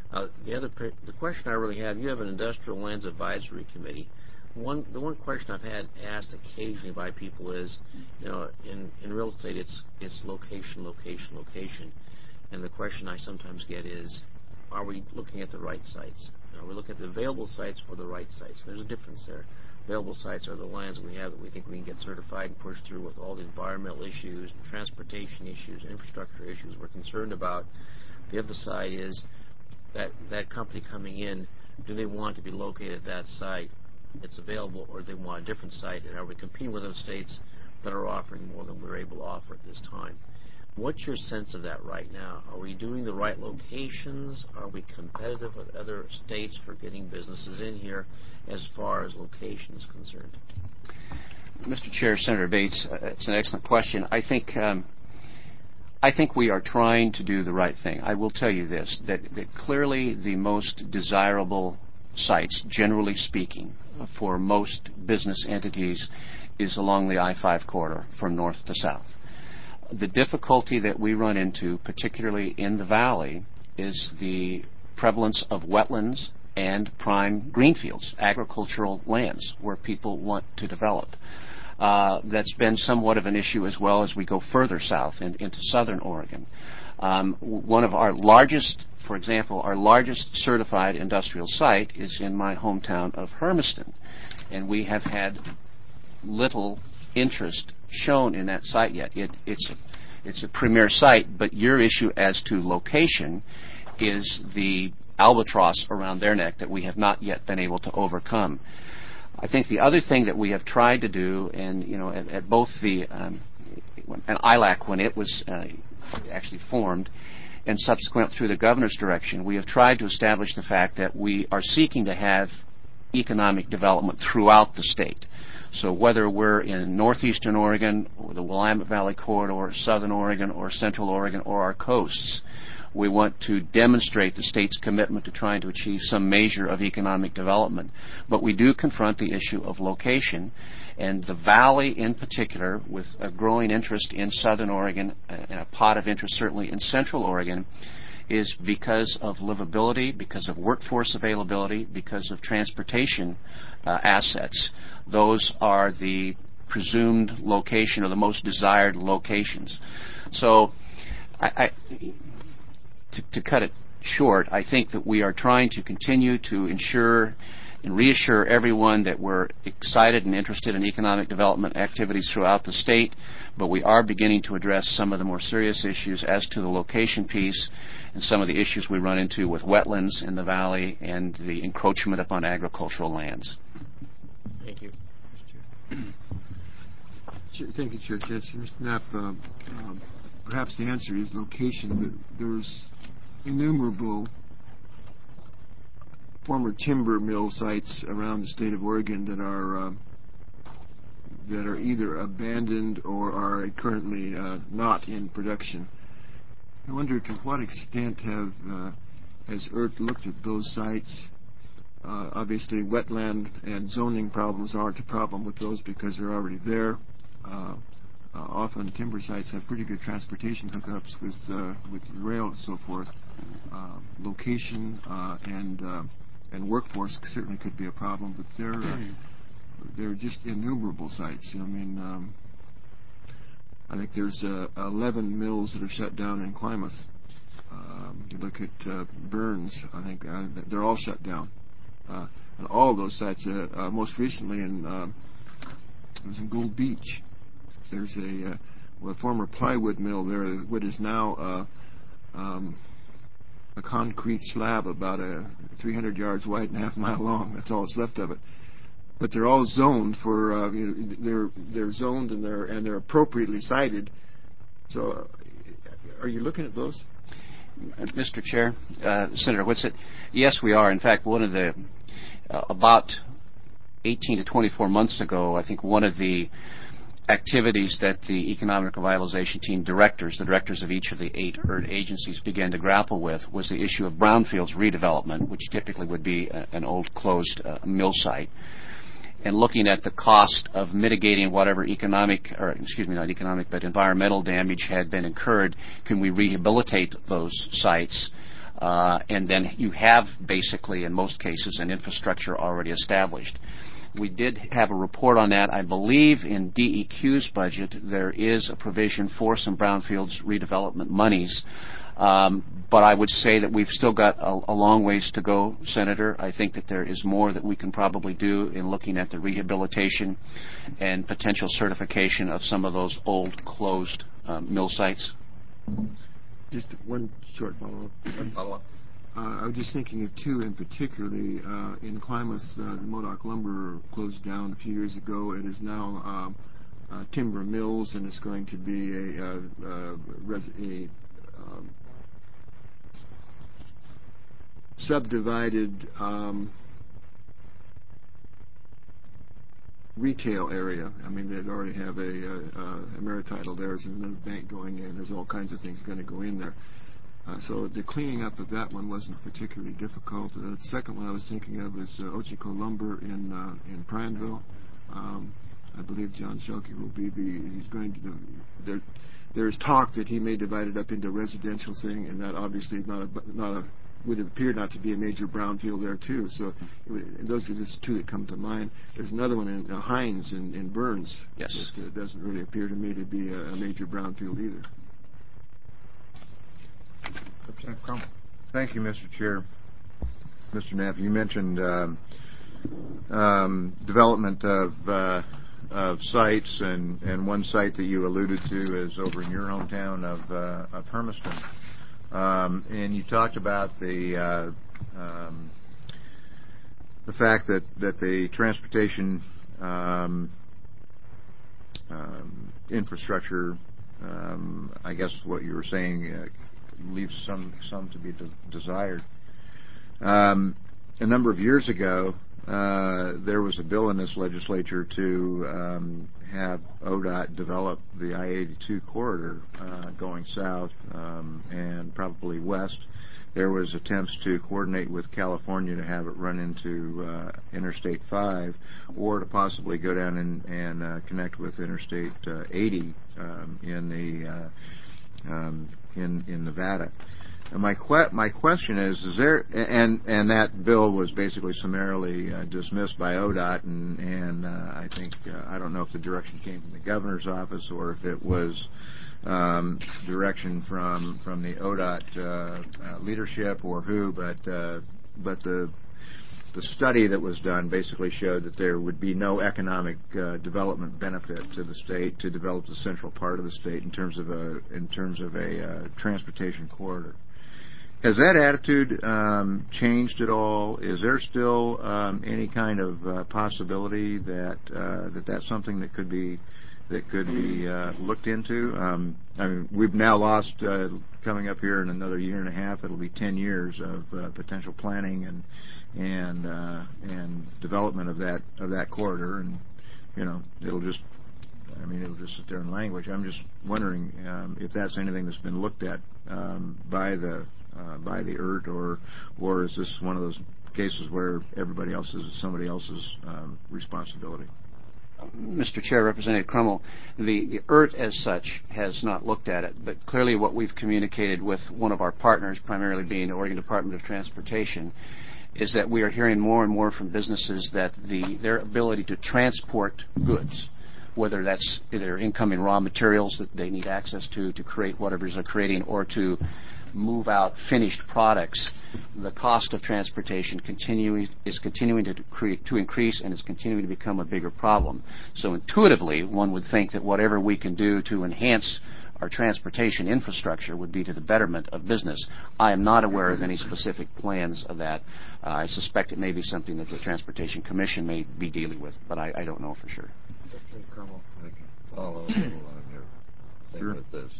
The question I really have, you have an Industrial Lands Advisory Committee. The one question I've had asked occasionally by people is, in real estate, it's location, location, location. And the question I sometimes get is, are we looking at the right sites? Are we looking at the available sites or the right sites? There's a difference there. Available sites are the lands we have that we think we can get certified and push through with all the environmental issues, and transportation issues, infrastructure issues we're concerned about. The other side is that company coming in, do they want to be located at that site that's available, or do they want a different site? And are we competing with those states that are offering more than we're able to offer at this time? What's your sense of that right now? Are we doing the right locations? Are we competitive with other states for getting businesses in here as far as location is concerned? Mr. Chair, Senator Bates, it's an excellent question. I think we are trying to do the right thing. I will tell you this, that clearly the most desirable sites, generally speaking, for most business entities is along the I-5 corridor from north to south. The difficulty that we run into, particularly in the valley, is the prevalence of wetlands and prime greenfields, agricultural lands where people want to develop. That's been somewhat of an issue as well as we go further south into southern Oregon. One of our largest, for example, our largest certified industrial site is in my hometown of Hermiston, and we have had little interest shown in that site yet. It's a premier site, but your issue as to location is the albatross around their neck that we have not yet been able to overcome. I think the other thing that we have tried to do, and at both the and ILAC when it was actually formed, and subsequent through the governor's direction, we have tried to establish the fact that we are seeking to have economic development throughout the state. So whether we're in northeastern Oregon, or the Willamette Valley Corridor, southern Oregon, or central Oregon, or our coasts, we want to demonstrate the state's commitment to trying to achieve some measure of economic development. But we do confront the issue of location, and the Valley in particular, with a growing interest in southern Oregon and a pot of interest certainly in central Oregon, is because of livability, because of workforce availability, because of transportation assets. Those are the presumed location or the most desired locations. So to cut it short, I think that we are trying to continue to ensure and reassure everyone that we're excited and interested in economic development activities throughout the state, but we are beginning to address some of the more serious issues as to the location piece and some of the issues we run into with wetlands in the valley and the encroachment upon agricultural lands. Thank you. Thank you, Chair Jensen. Mr. Knapp, perhaps the answer is location, but there's innumerable former timber mill sites around the state of Oregon that are either abandoned or are currently not in production. I wonder to what extent has ERT looked at those sites? Obviously, wetland and zoning problems aren't a problem with those because they're already there. Often timber sites have pretty good transportation hookups with rail and so forth. Location and workforce certainly could be a problem, but they're just innumerable sites. I mean, I think there's 11 mills that have shut down in Klamath. You look at Burns, I think they're all shut down. And all of those sites, most recently it was in Gold Beach. There's a former plywood mill there. What is now a concrete slab about 300 yards wide and half a mile long. That's all that's left of it. But they're all zoned for they're zoned and they're appropriately sited. So, are you looking at those? Mr. Chair, Senator Whitsitt, yes, we are. In fact, one of the about 18 to 24 months ago, I think one of the activities that the Economic Revitalization Team directors, the directors of each of the 8 ERT agencies, began to grapple with was the issue of brownfields redevelopment, which typically would be an old closed mill site, and looking at the cost of mitigating whatever environmental damage had been incurred. Can we rehabilitate those sites? And then you have basically, in most cases, an infrastructure already established. We did have a report on that. I believe in DEQ's budget there is a provision for some brownfields redevelopment monies. But I would say that we've still got a long ways to go, Senator. I think that there is more that we can probably do in looking at the rehabilitation and potential certification of some of those old closed mill sites. Just one short follow-up. I was just thinking of 2 in particularly. In Klamath, the Modoc Lumber closed down a few years ago. It is now Timber Mills, and it's going to be a subdivided retail area. I mean, they already have a Amerititle there. There's another bank going in. There's all kinds of things going to go in there. So the cleaning up of that one wasn't particularly difficult. The second one I was thinking of is Ochiko Lumber in Prineville. I believe John Shelkey will be he's going to there's talk that he may divide it up into a residential thing, and that obviously is not would appear not to be a major brownfield there too. So those are just two that come to mind. There's another one in Hines in Burns. Yes. That doesn't really appear to me to be a major brownfield either. Representative Crummell. Thank you, Mr. Chair. Mr. Neff, you mentioned development of sites, and one site that you alluded to is over in your hometown of Hermiston. And you talked about the fact that the transportation infrastructure, I guess what you were saying, leaves some to be desired. A number of years ago, there was a bill in this legislature to have ODOT develop the I-82 corridor going south and probably west. There was attempts to coordinate with California to have it run into Interstate 5, or to possibly go down and connect with Interstate 80 in Nevada. And my question is there, and that bill was basically summarily dismissed by ODOT, and I think I don't know if the direction came from the governor's office or if it was direction from the ODOT leadership or who, but the study that was done basically showed that there would be no economic development benefit to the state to develop the central part of the state in terms of a transportation corridor. Has that attitude changed at all? Is there still any kind of possibility that that's something that could be looked into? I mean, we've now lost coming up here in another year and a half. It'll be 10 years of potential planning and development of that corridor, and it'll just sit there in language. I'm just wondering if that's anything that's been looked at by the IRT, or is this one of those cases where somebody else's responsibility? Mr. Chair, Representative Crummell, the IRT as such has not looked at it, but clearly what we've communicated with one of our partners, primarily being the Oregon Department of Transportation, is that we are hearing more and more from businesses that their ability to transport goods, whether that's either incoming raw materials that they need access to create whatever they're creating, or to move out finished products, the cost of transportation is continuing to increase and is continuing to become a bigger problem. So intuitively, one would think that whatever we can do to enhance our transportation infrastructure would be to the betterment of business. I am not aware of any specific plans of that. I suspect it may be something that the Transportation Commission may be dealing with, but I don't know for sure. Mr. Crummell, I can follow a little on your thing with this.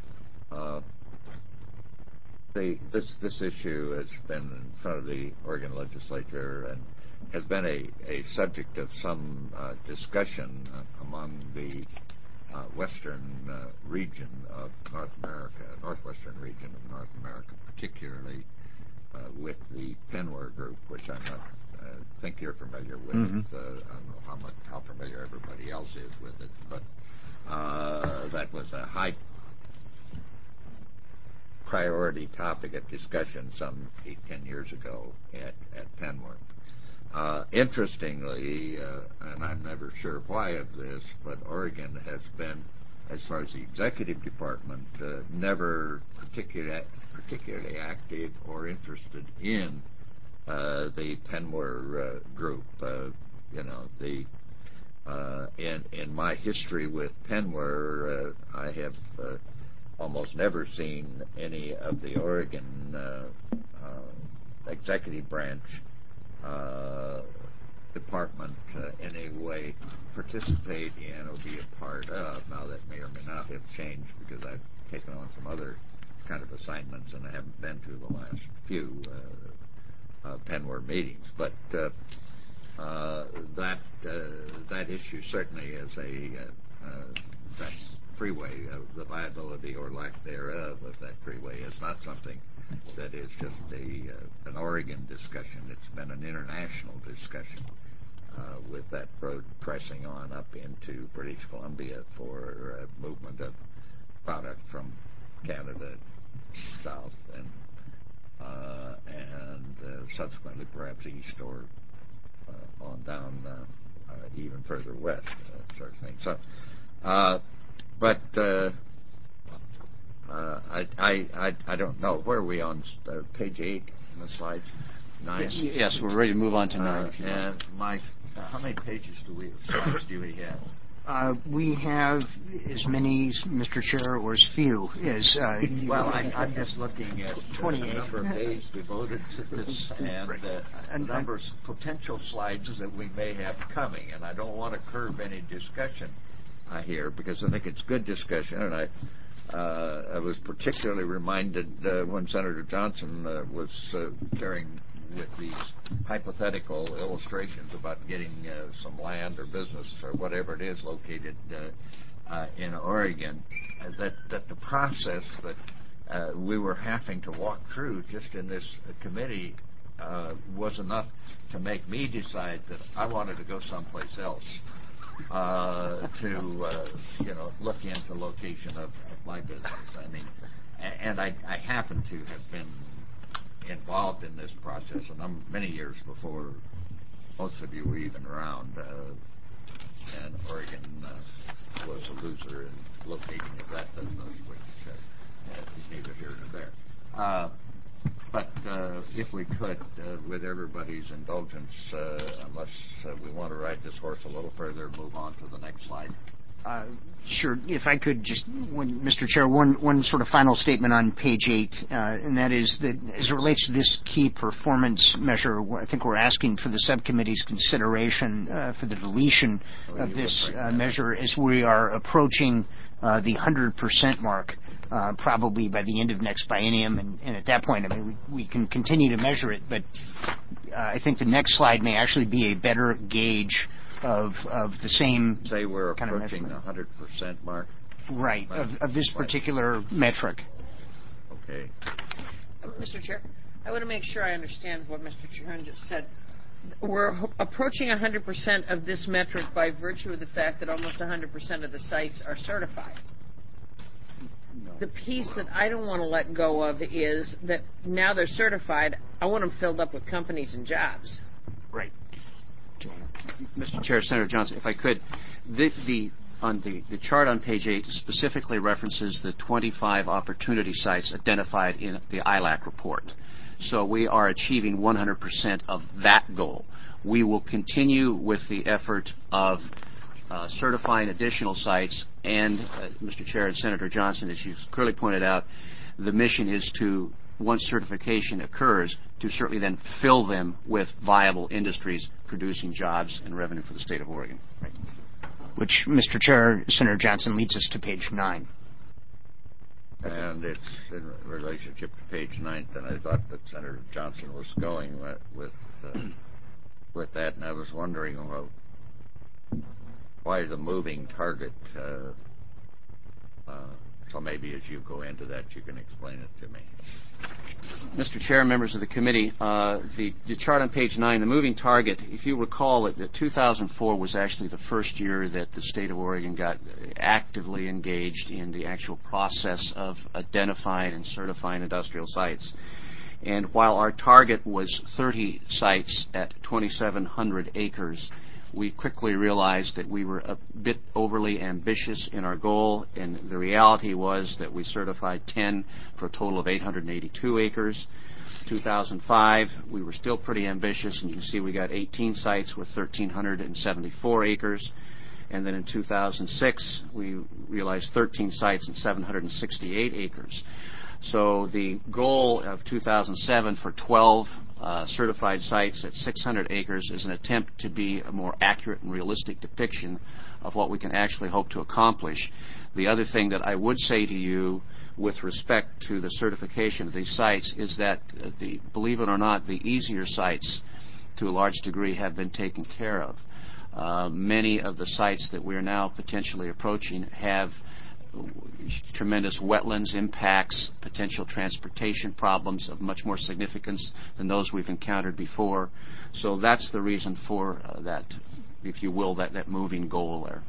This issue has been in front of the Oregon legislature and has been a subject of some discussion among the western region of North America, northwestern region of North America, particularly with the Penware Group, which I think you're familiar with. Mm-hmm. I don't know how familiar everybody else is with it, but that was a high priority topic of discussion some 8-10 years ago at Penware. Interestingly, and I'm never sure why of this, but Oregon has been, as far as the executive department, never particularly active or interested in the Penware Group. In my history with Penware, I have almost never seen any of the Oregon executive branch department in any way participate in or be a part of. Now, that may or may not have changed because I've taken on some other kind of assignments and I haven't been to the last few Penware meetings. But that issue certainly is that freeway, the viability or lack thereof of that freeway is not something that is just an Oregon discussion. It's been an international discussion with that road pressing on up into British Columbia for movement of product from Canada south. And and subsequently perhaps east or on down even further west, sort of thing. So, but I don't know. Where are we on page 8 in the slides? 9. Yes, we're ready to move on to 9. If you like. And Mike, how many pages slides do we have? We have as many, Mr. Chair, or as few as you. Well, I'm just looking at 28. the number of days devoted to this and the number of potential slides that we may have coming. And I don't want to curb any discussion here because I think it's good discussion. And I was particularly reminded when Senator Johnson was carrying with these hypothetical illustrations about getting some land or business or whatever it is located in Oregon, that the process that we were having to walk through just in this committee was enough to make me decide that I wanted to go someplace else to look into location of my business. I mean, and I happen to have been involved in this process many years before most of you were even around, and Oregon was a loser in locating of that business, which is neither here nor there. But if we could, with everybody's indulgence, unless we want to ride this horse a little further, move on to the next slide. Sure. If I could just, Mr. Chair, one sort of final statement on page 8, and that is that as it relates to this key performance measure, I think we're asking for the subcommittee's consideration for the deletion of this measure as we are approaching the 100% mark, probably by the end of next biennium. And at that point, I mean, we can continue to measure it, but I think the next slide may actually be a better gauge of the same. Say we're kind approaching the 100% mark. Right, of this particular metric. Okay. Mr. Chair, I want to make sure I understand what Mr. Chahun just said. We're approaching 100% of this metric by virtue of the fact that almost 100% of the sites are certified. No. The piece that I don't want to let go of is that now they're certified, I want them filled up with companies and jobs. Right. Mr. Chair, Senator Johnson, if I could, the chart on page 8 specifically references the 25 opportunity sites identified in the ILAC report. So we are achieving 100% of that goal. We will continue with the effort of certifying additional sites, and Mr. Chair and Senator Johnson, as you clearly pointed out, the mission is to, once certification occurs, to certainly then fill them with viable industries producing jobs and revenue for the state of Oregon. Right. Which, Mr. Chair, Senator Johnson, leads us to page 9. And it's in relationship to page 9, and I thought that Senator Johnson was going with that, and I was wondering why the moving target. So maybe as you go into that, you can explain it to me. Mr. Chair, members of the committee, the chart on page 9, the moving target, if you recall, that 2004 was actually the first year that the state of Oregon got actively engaged in the actual process of identifying and certifying industrial sites. And while our target was 30 sites at 2,700 acres, we quickly realized that we were a bit overly ambitious in our goal, and the reality was that we certified 10 for a total of 882 acres. 2005, we were still pretty ambitious, and you can see we got 18 sites with 1,374 acres. And then in 2006, we realized 13 sites and 768 acres. So the goal of 2007 for 12 certified sites at 600 acres is an attempt to be a more accurate and realistic depiction of what we can actually hope to accomplish. The other thing that I would say to you with respect to the certification of these sites is that, believe it or not, the easier sites to a large degree have been taken care of. Many of the sites that we are now potentially approaching have tremendous wetlands impacts, potential transportation problems of much more significance than those we've encountered before. So that's the reason for that, if you will, that moving goal there.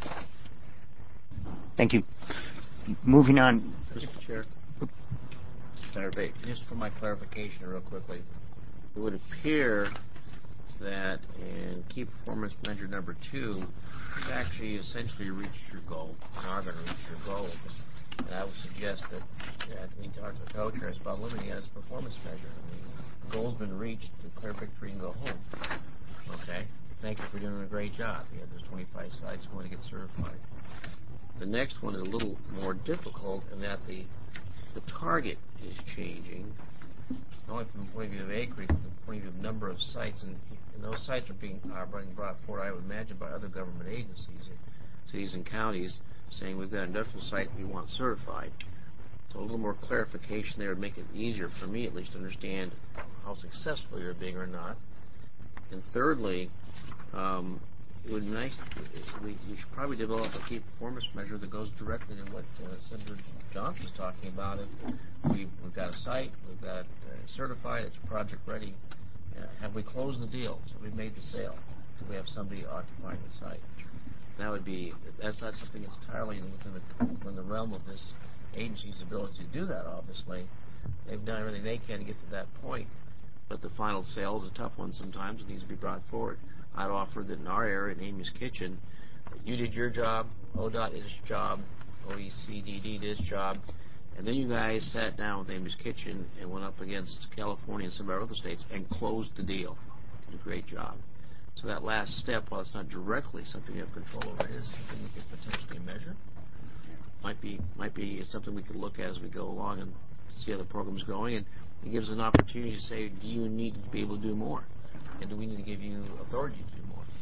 Thank you. Moving on. Mr. Chair. Senator Bates. Just for my clarification, real quickly, it would appear that in key performance measure number 2, you've actually essentially reached your goal, and are going to reach your goal. And I would suggest that we talk to the co-chairs about limiting it as a performance measure. I mean, the goal's been reached, declare victory, and go home. Okay? Thank you for doing a great job. You had those 25 sites going to get certified. The next one is a little more difficult in that the target is changing, not only from the point of view of acreage, but from the point of view of number of sites. And those sites are being brought forward, I would imagine, by other government agencies, cities and counties, saying we've got an industrial site we want certified. So a little more clarification there would make it easier for me, at least, to understand how successful you're being or not. And thirdly, it would be nice, we should probably develop a key performance measure that goes directly to what Senator Johnson was talking about. If we've got a site, we've got it certified, it's project ready. Have we closed the deal? Have we made the sale? Do we have somebody occupying the site? That's not something that's entirely within the realm of this agency's ability to do that, obviously. They've done everything they can to get to that point, but the final sale is a tough one sometimes. It needs to be brought forward. I'd offer that in our area, in Amy's Kitchen, you did your job, ODOT did its job, OECDD did its job, and then you guys sat down with Amy's Kitchen and went up against California and some of our other states and closed the deal. Did a great job. So that last step, while it's not directly something you have control over, it is something we could potentially measure. Might be something we could look at as we go along and see how the program's going, and it gives an opportunity to say, do you need to be able to do more? And do we need to give you authority to do more?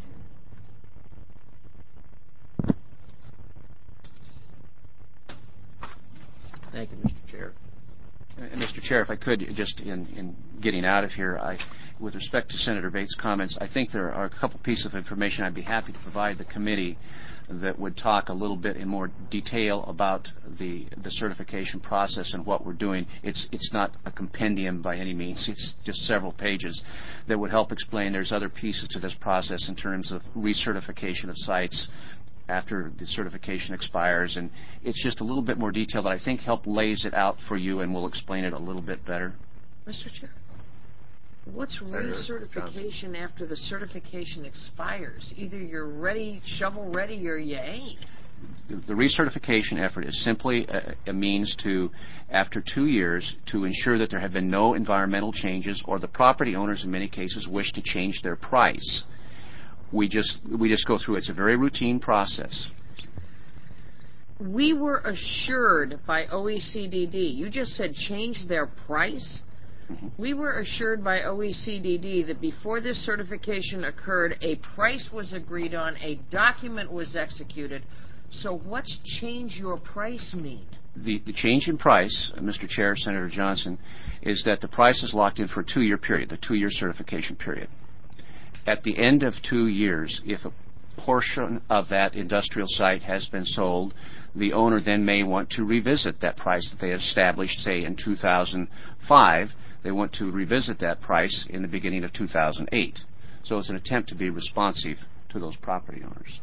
Thank you, Mr. Chair. And Mr. Chair, if I could, just in getting out of here, with respect to Senator Bates' comments, I think there are a couple pieces of information I'd be happy to provide the committee that would talk a little bit in more detail about the certification process and what we're doing. It's not a compendium by any means. It's just several pages that would help explain. There's other pieces to this process in terms of recertification of sites after the certification expires, and it's just a little bit more detail that I think lays it out for you, and we'll explain it a little bit better. Mr. Chair, what's recertification after the certification expires? Either you're ready, shovel ready, or you ain't. The recertification effort is simply a means to, after 2 years, to ensure that there have been no environmental changes, or the property owners in many cases wish to change their price. We just go through. It's a very routine process. We were assured by OECDD, you just said change their price? Mm-hmm. We were assured by OECDD that before this certification occurred, a price was agreed on, a document was executed. So what's change your price mean? The change in price, Mr. Chair, Senator Johnson, is that the price is locked in for a 2-year period, the 2-year certification period. At the end of 2 years, if a portion of that industrial site has been sold, the owner then may want to revisit that price that they had established, say, in 2005. They want to revisit that price in the beginning of 2008. So it's an attempt to be responsive to those property owners.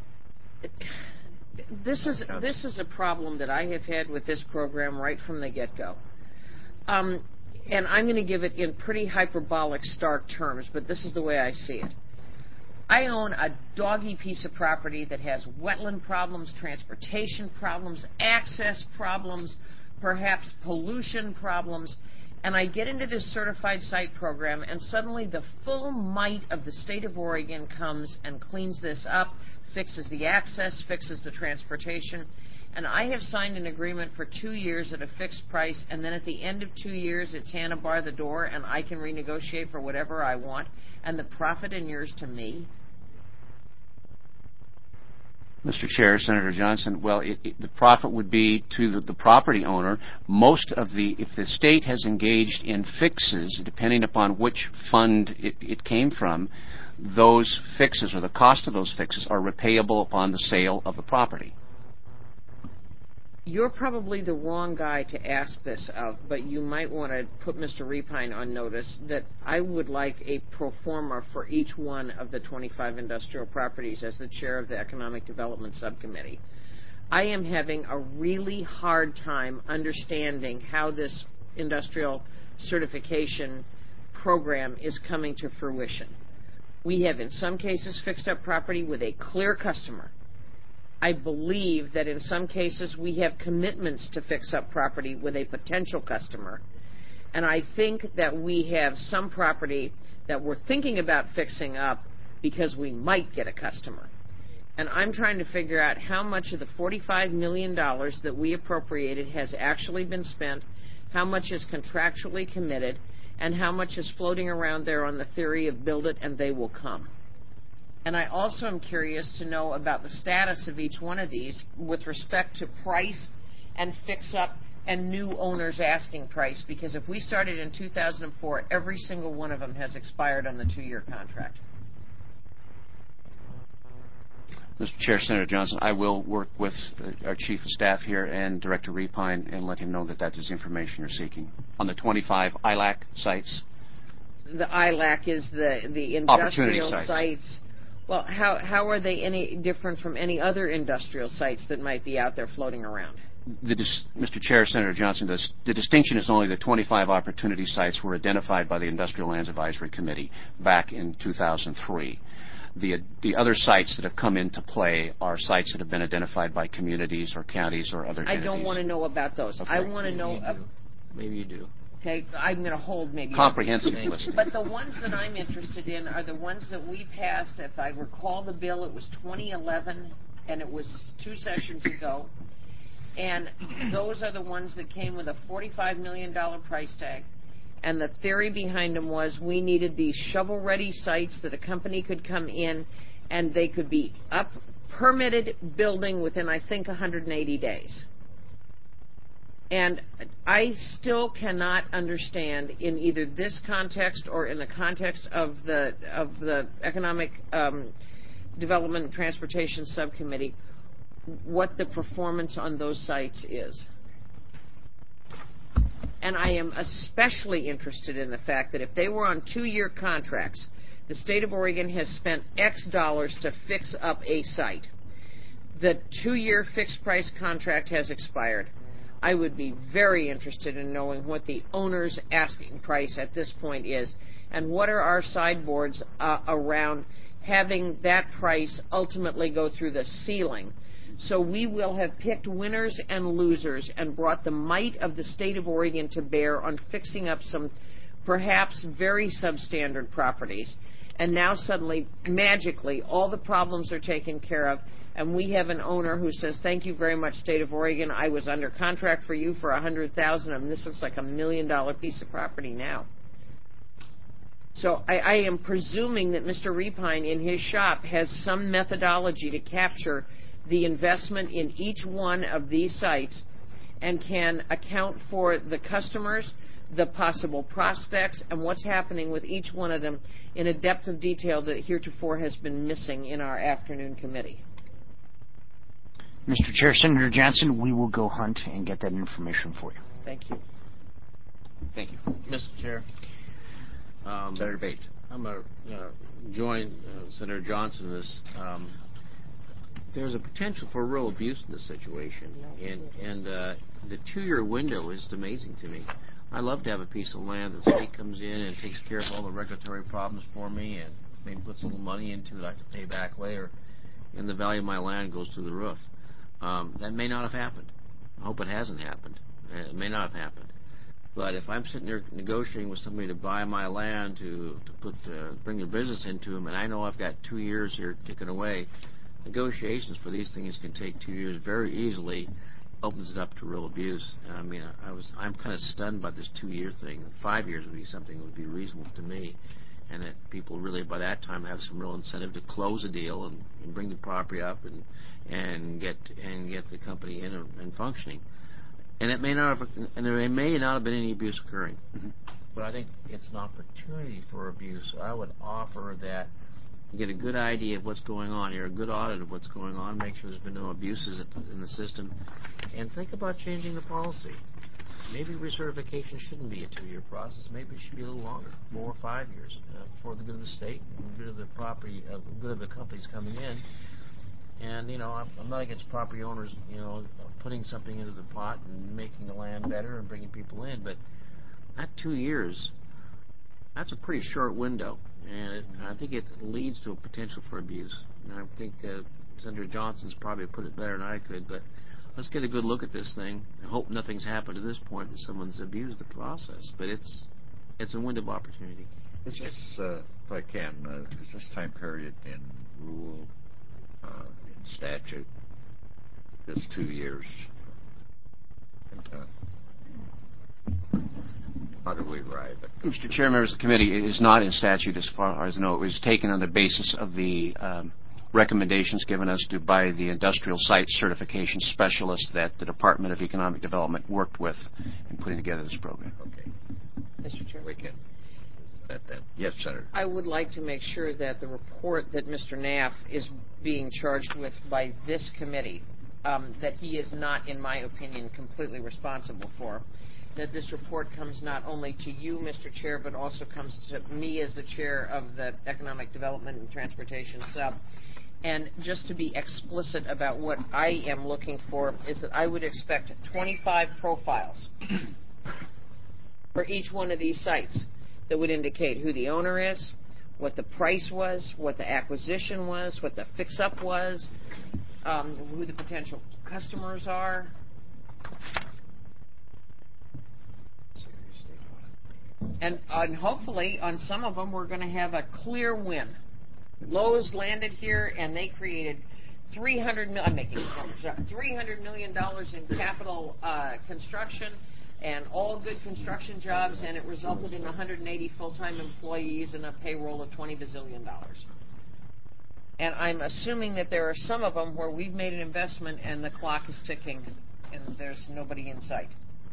This is a problem that I have had with this program right from the get-go. And I'm going to give it in pretty hyperbolic, stark terms, but this is the way I see it. I own a doggy piece of property that has wetland problems, transportation problems, access problems, perhaps pollution problems, and I get into this certified site program, and suddenly the full might of the state of Oregon comes and cleans this up, fixes the access, fixes the transportation. And I have signed an agreement for 2 years at a fixed price, and then at the end of 2 years, it's Hannah bar the door, and I can renegotiate for whatever I want, and the profit inures to me. Mr. Chair, Senator Johnson, well, the profit would be to the property owner. If the state has engaged in fixes, depending upon which fund it came from, those fixes or the cost of those fixes are repayable upon the sale of the property. You're probably the wrong guy to ask this of, but you might want to put Mr. Repine on notice that I would like a pro forma for each one of the 25 industrial properties as the chair of the Economic Development Subcommittee. I am having a really hard time understanding how this industrial certification program is coming to fruition. We have, in some cases, fixed up property with a clear customer. I believe that in some cases we have commitments to fix up property with a potential customer. And I think that we have some property that we're thinking about fixing up because we might get a customer. And I'm trying to figure out how much of the $45 million that we appropriated has actually been spent, how much is contractually committed, and how much is floating around there on the theory of build it and they will come. And I also am curious to know about the status of each one of these with respect to price and fix-up and new owners asking price, because if we started in 2004, every single one of them has expired on the 2-year contract. Mr. Chair, Senator Johnson, I will work with our Chief of Staff here and Director Repine and let him know that that is information you're seeking. On the 25 ILAC sites? The ILAC is the industrial sites. Well, how are they any different from any other industrial sites that might be out there floating around? Mr. Chair, Senator Johnson, the distinction is only the 25 opportunity sites were identified by the Industrial Lands Advisory Committee back in 2003. The other sites that have come into play are sites that have been identified by communities or counties or other entities. I don't want to know about those. Okay. I want to know... Maybe you do. Okay, I'm going to hold maybe... Comprehensive list. But the ones that I'm interested in are the ones that we passed. If I recall the bill, it was 2011, and it was 2 sessions ago. And those are the ones that came with a $45 million price tag. And the theory behind them was we needed these shovel-ready sites that a company could come in and they could be up, permitted building within, I think, 180 days. And I still cannot understand, in either this context or in the context of the Economic Development and Transportation Subcommittee, what the performance on those sites is. And I am especially interested in the fact that if they were on 2-year contracts, the state of Oregon has spent X dollars to fix up a site. The 2-year fixed price contract has expired. I would be very interested in knowing what the owner's asking price at this point is, and what are our sideboards around having that price ultimately go through the ceiling. So we will have picked winners and losers and brought the might of the state of Oregon to bear on fixing up some perhaps very substandard properties. And now suddenly, magically, all the problems are taken care of, and we have an owner who says, thank you very much, State of Oregon. I was under contract for you for $100,000, and this looks like $1 million piece of property now. So I am presuming that Mr. Repine in his shop has some methodology to capture the investment in each one of these sites and can account for the customers, the possible prospects, and what's happening with each one of them in a depth of detail that heretofore has been missing in our afternoon committee. Mr. Chair, Senator Johnson, we will go hunt and get that information for you. Thank you. Thank you. Mr. Chair. Senator Bate. I'm going to join Senator Johnson in this. There's a potential for real abuse in this situation, and the 2-year window is amazing to me. I love to have a piece of land. The state comes in and takes care of all the regulatory problems for me, and maybe puts a little money into it I can pay back later, and the value of my land goes through the roof. That may not have happened. I hope it hasn't happened. It may not have happened. But if I'm sitting there negotiating with somebody to buy my land to bring their business into them, and I know I've got 2 years here ticking away, negotiations for these things can take 2 years very easily. Opens it up to real abuse. I mean, I'm kind of stunned by this 2-year thing. 5 years would be something that would be reasonable to me, and that people really by that time have some real incentive to close a deal and bring the property up and get the company in and functioning. And it may not have, and there may not have been any abuse occurring, but I think it's an opportunity for abuse. I would offer that you get a good idea of what's going on here, a good audit of what's going on, make sure there's been no abuses in the system, and think about changing the policy. Maybe recertification shouldn't be a 2-year process. Maybe it should be a little longer, 4 or 5 years, for the good of the state, and the good of the property, good of the companies coming in. And, you know, I'm not against property owners, you know, putting something into the pot and making the land better and bringing people in, but that 2 years, that's a pretty short window, and I think it leads to a potential for abuse. And I think Senator Johnson's probably put it better than I could, but let's get a good look at this thing. I hope nothing's happened to this point that someone's abused the process, but it's a window of opportunity. Is this, if I can, is this time period in rule, in statute, this 2 years? How do we arrive at this? Mr. Chair, members of the committee, it is not in statute as far as I know. It was taken on the basis of the recommendations given us by the industrial site certification specialist that the Department of Economic Development worked with in putting together this program. Okay. Mr. Chair. We can. Yes, Senator. I would like to make sure that the report that Mr. Naff is being charged with by this committee, that he is not, in my opinion, completely responsible for, that this report comes not only to you, Mr. Chair, but also comes to me as the chair of the Economic Development and Transportation Sub. And just to be explicit about what I am looking for is that I would expect 25 profiles for each one of these sites that would indicate who the owner is, what the price was, what the acquisition was, what the fix-up was, who the potential customers are. And hopefully, on some of them, we're going to have a clear win. Lowe's landed here, and they created $300 million in capital construction and all good construction jobs, and it resulted in 180 full-time employees and a payroll of $20 bazillion. And I'm assuming that there are some of them where we've made an investment and the clock is ticking and there's nobody in sight.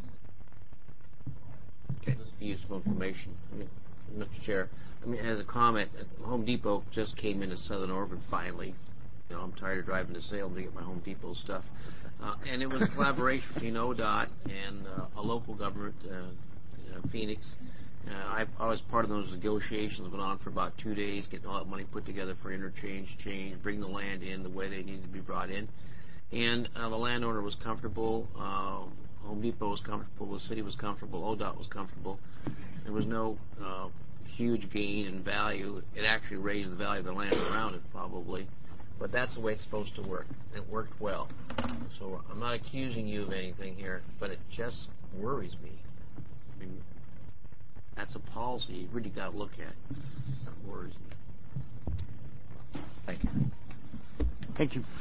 Okay. This be useful information. Mr. Chair, as a comment, Home Depot just came into Southern Oregon finally. I'm tired of driving to Salem to get my Home Depot stuff. And it was a collaboration between ODOT and a local government, Phoenix. I was part of those negotiations. Went on for about 2 days, getting all that money put together for interchange, bring the land in the way they needed to be brought in. And the landowner was comfortable. Home Depot was comfortable. The city was comfortable. ODOT was comfortable. There was no huge gain in value. It actually raised the value of the land around it, probably. But that's the way it's supposed to work. It worked well. So I'm not accusing you of anything here, but it just worries me. I mean, that's a policy you really got to look at. It worries me. Thank you. Thank you.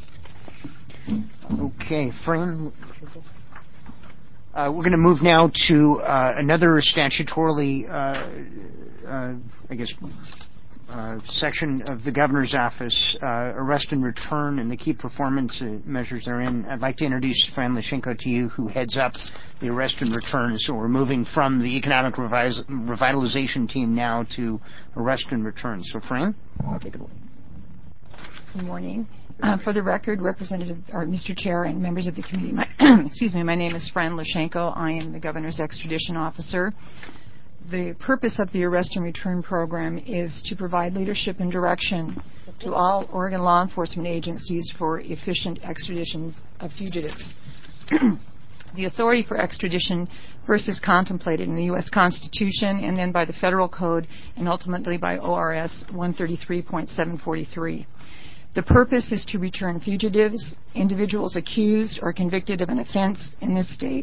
Okay, Fran. We're going to move now to another statutorily, section of the Governor's Office, arrest and return, and the key performance measures therein. I'd like to introduce Fran Lashenko to you, who heads up the arrest and return. So we're moving from the economic revitalization team now to arrest and return. So Fran, take it away. Good morning. For the record, Mr. Chair and members of the committee, my name is Fran Lashenko. I am the Governor's Extradition Officer. The purpose of the Arrest and Return Program is to provide leadership and direction to all Oregon law enforcement agencies for efficient extraditions of fugitives. The authority for extradition first is contemplated in the U.S. Constitution and then by the Federal Code and ultimately by ORS 133.743. The purpose is to return fugitives, individuals accused or convicted of an offense in this state,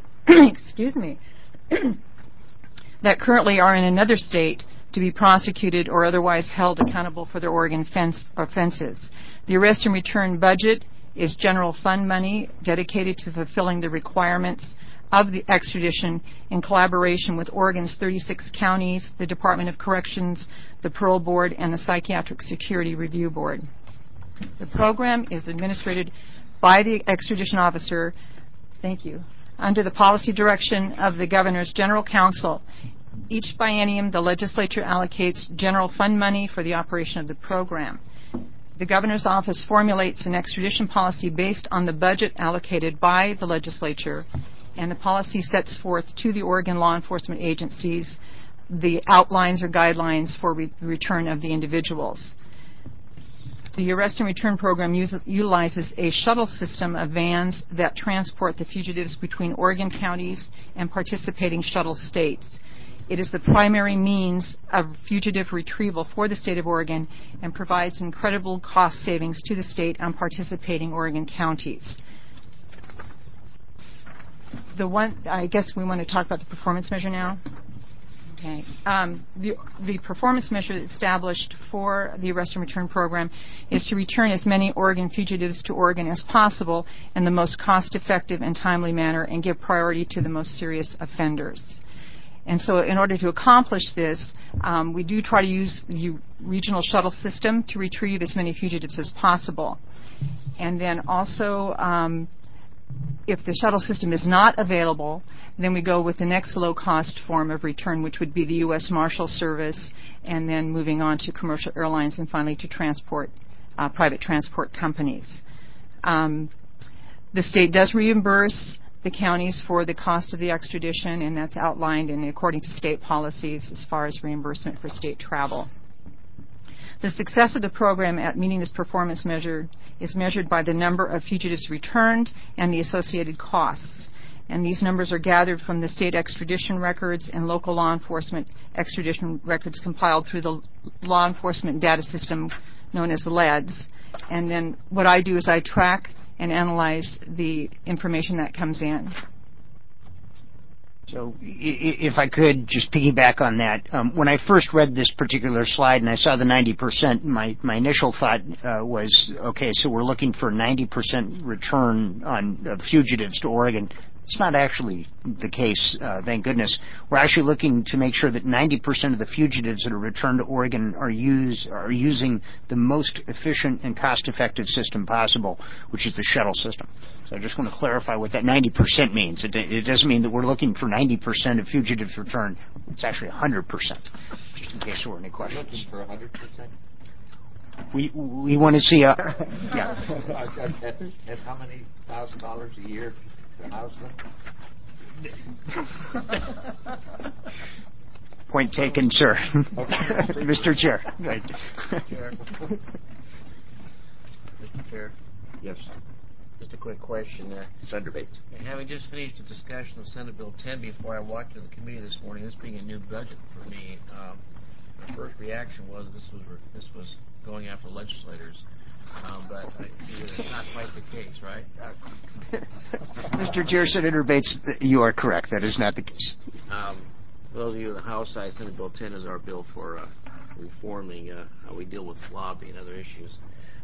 that currently are in another state to be prosecuted or otherwise held accountable for their Oregon offenses. The arrest and return budget is general fund money dedicated to fulfilling the requirements of the extradition in collaboration with Oregon's 36 counties, the Department of Corrections, the Parole Board, and the Psychiatric Security Review Board. The program is administered by the extradition officer, under the policy direction of the Governor's General Counsel. Each biennium, the legislature allocates general fund money for the operation of the program. The Governor's office formulates an extradition policy based on the budget allocated by the legislature, and the policy sets forth to the Oregon law enforcement agencies the outlines or guidelines for return of the individuals. The Arrest and Return Program utilizes a shuttle system of vans that transport the fugitives between Oregon counties and participating shuttle states. It is the primary means of fugitive retrieval for the state of Oregon and provides incredible cost savings to the state on participating Oregon counties. I guess we want to talk about the performance measure now. Okay. The performance measure established for the Arrest and Return Program is to return as many Oregon fugitives to Oregon as possible in the most cost-effective and timely manner and give priority to the most serious offenders. And so in order to accomplish this, we do try to use the regional shuttle system to retrieve as many fugitives as possible. And then also, if the shuttle system is not available, then we go with the next low-cost form of return, which would be the U.S. Marshal Service, and then moving on to commercial airlines, and finally to private transport companies. The state does reimburse the counties for the cost of the extradition, and that's outlined according to state policies as far as reimbursement for state travel. The success of the program at meeting this performance measure is measured by the number of fugitives returned and the associated costs. And these numbers are gathered from the state extradition records and local law enforcement extradition records compiled through the law enforcement data system known as LEDS. And then what I do is I track and analyze the information that comes in. So if I could just piggyback on that, when I first read this particular slide and I saw the 90%, my initial thought was, okay, so we're looking for 90% return on fugitives to Oregon. It's not actually the case, thank goodness. We're actually looking to make sure that 90% of the fugitives that are returned to Oregon are using the most efficient and cost-effective system possible, which is the shuttle system. So I just want to clarify what that 90% means. It doesn't mean that we're looking for 90% of fugitives returned. It's actually 100%, just in case there were any questions. Looking for 100%? We want to see a... Yeah. At how many $1,000 a year to house them? Point taken, sir. Mr. Chair. Right. Mr. Chair. Yes. Just a quick question. Senator Bates. Having just finished a discussion of Senate Bill 10 before I walked to the committee this morning, this being a new budget for me, my first reaction was this was going after legislators. But I see that it's not quite the case, right? Mr. Chair, Senator Bates, you are correct. That is not the case. For those of you on the House side, Senate Bill 10 is our bill for reforming how we deal with lobby and other issues.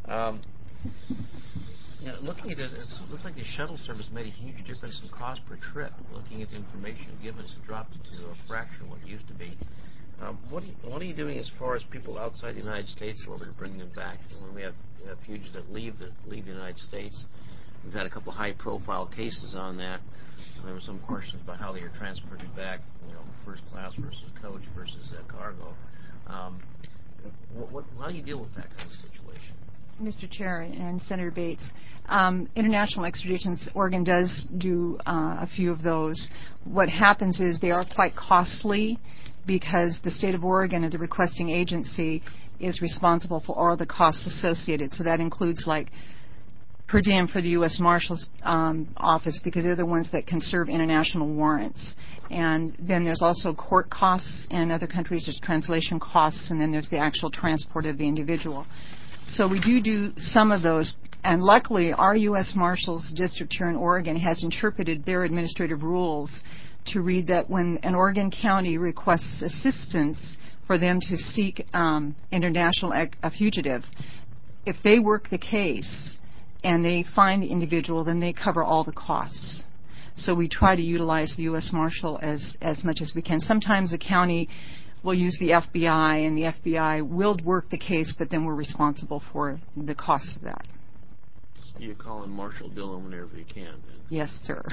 Looking at this, it looks like the shuttle service made a huge difference in cost per trip. Looking at the information given, it's dropped to a fraction of what it used to be. What are you doing as far as people outside the United States in order to bring them back? When we have fugitives that leave the United States, we've had a couple high-profile cases on that. There were some questions about how they are transported back, first class versus coach versus cargo. How do you deal with that kind of situation? Mr. Chair and Senator Bates, international extraditions, Oregon does do a few of those. What happens is they are quite costly because the state of Oregon, the requesting agency, is responsible for all the costs associated. So that includes like per diem for the U.S. Marshal's office because they're the ones that can serve international warrants. And then there's also court costs in other countries. There's translation costs, and then there's the actual transport of the individual. So we do some of those. And luckily, our U.S. Marshal's district here in Oregon has interpreted their administrative rules to read that when an Oregon county requests assistance for them to seek international a fugitive, if they work the case and they find the individual, then they cover all the costs. So we try to utilize the U.S. Marshal as much as we can. Sometimes a county will use the FBI, and the FBI will work the case, but then we're responsible for the costs of that. So you call in Marshal Dillon whenever you can, then? Yes, sir.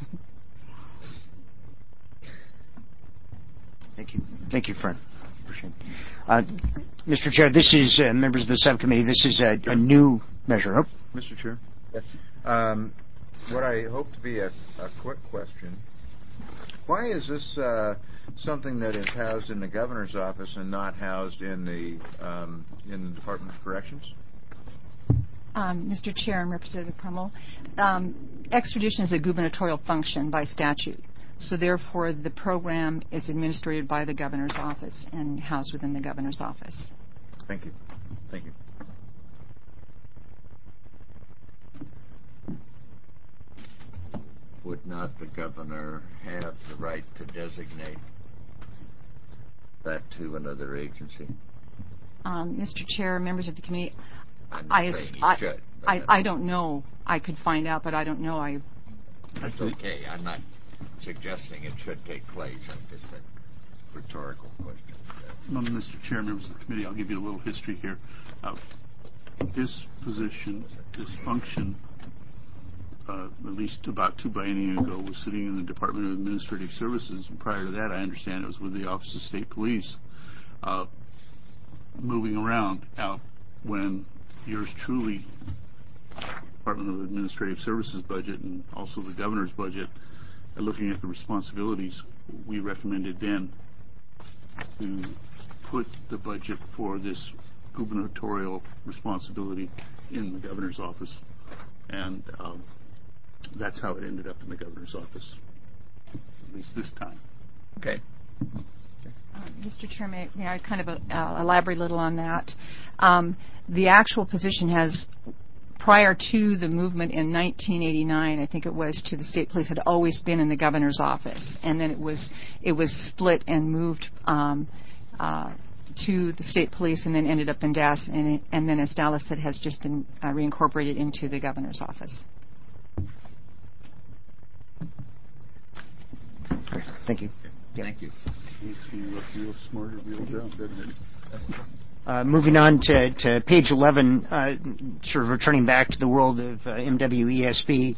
Thank you, friend. Appreciate it. Mr. Chair, this is, members of the subcommittee, this is a new measure. Oh. Mr. Chair? Yes. What I hope to be a quick question. Why is this something that is housed in the governor's office and not housed in the Department of Corrections? Mr. Chair and Representative Prummel, extradition is a gubernatorial function by statute. So therefore, the program is administered by the governor's office and housed within the governor's office. Thank you. Thank you. Would not the governor have the right to designate that to another agency? Mr. Chair, members of the committee, I'm not saying he should. I don't know. I could find out, but I don't know. That's okay. I'm not suggesting it should take place. I'm just a rhetorical question. Mr. Chair, members of the committee, I'll give you a little history here. This position, this function, at least about 2 biennia ago, was sitting in the Department of Administrative Services, and prior to that, I understand it was with the Office of State Police, moving around. Now, when yours truly, Department of Administrative Services budget and also the governor's budget, looking at the responsibilities, we recommended then to put the budget for this gubernatorial responsibility in the governor's office, and that's how it ended up in the governor's office, at least this time. Okay. Mr. Chair, may I kind of elaborate a little on that? The actual position has, prior to the movement in 1989, I think it was, to the state police, had always been in the governor's office, and then it was split and moved to the state police, and then ended up in Dallas, and then, as Dallas said, has just been reincorporated into the governor's office. Thank you. Thank you. Makes you look real smart or real dumb, doesn't it? Moving on to page 11, sort of returning back to the world of MWESB,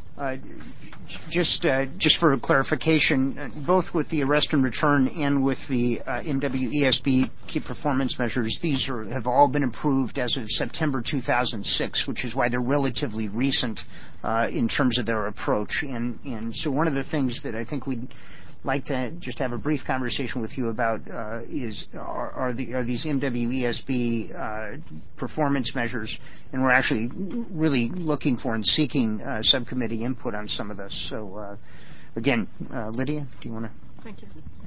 just for clarification, both with the arrest and return and with the MWESB key performance measures, these have all been approved as of September 2006, which is why they're relatively recent in terms of their approach. And so one of the things that I think we'd like to just have a brief conversation with you about are these MWESB performance measures, and we're actually really looking for and seeking subcommittee input on some of this. So, again, Lydia, do you want to? Thank you.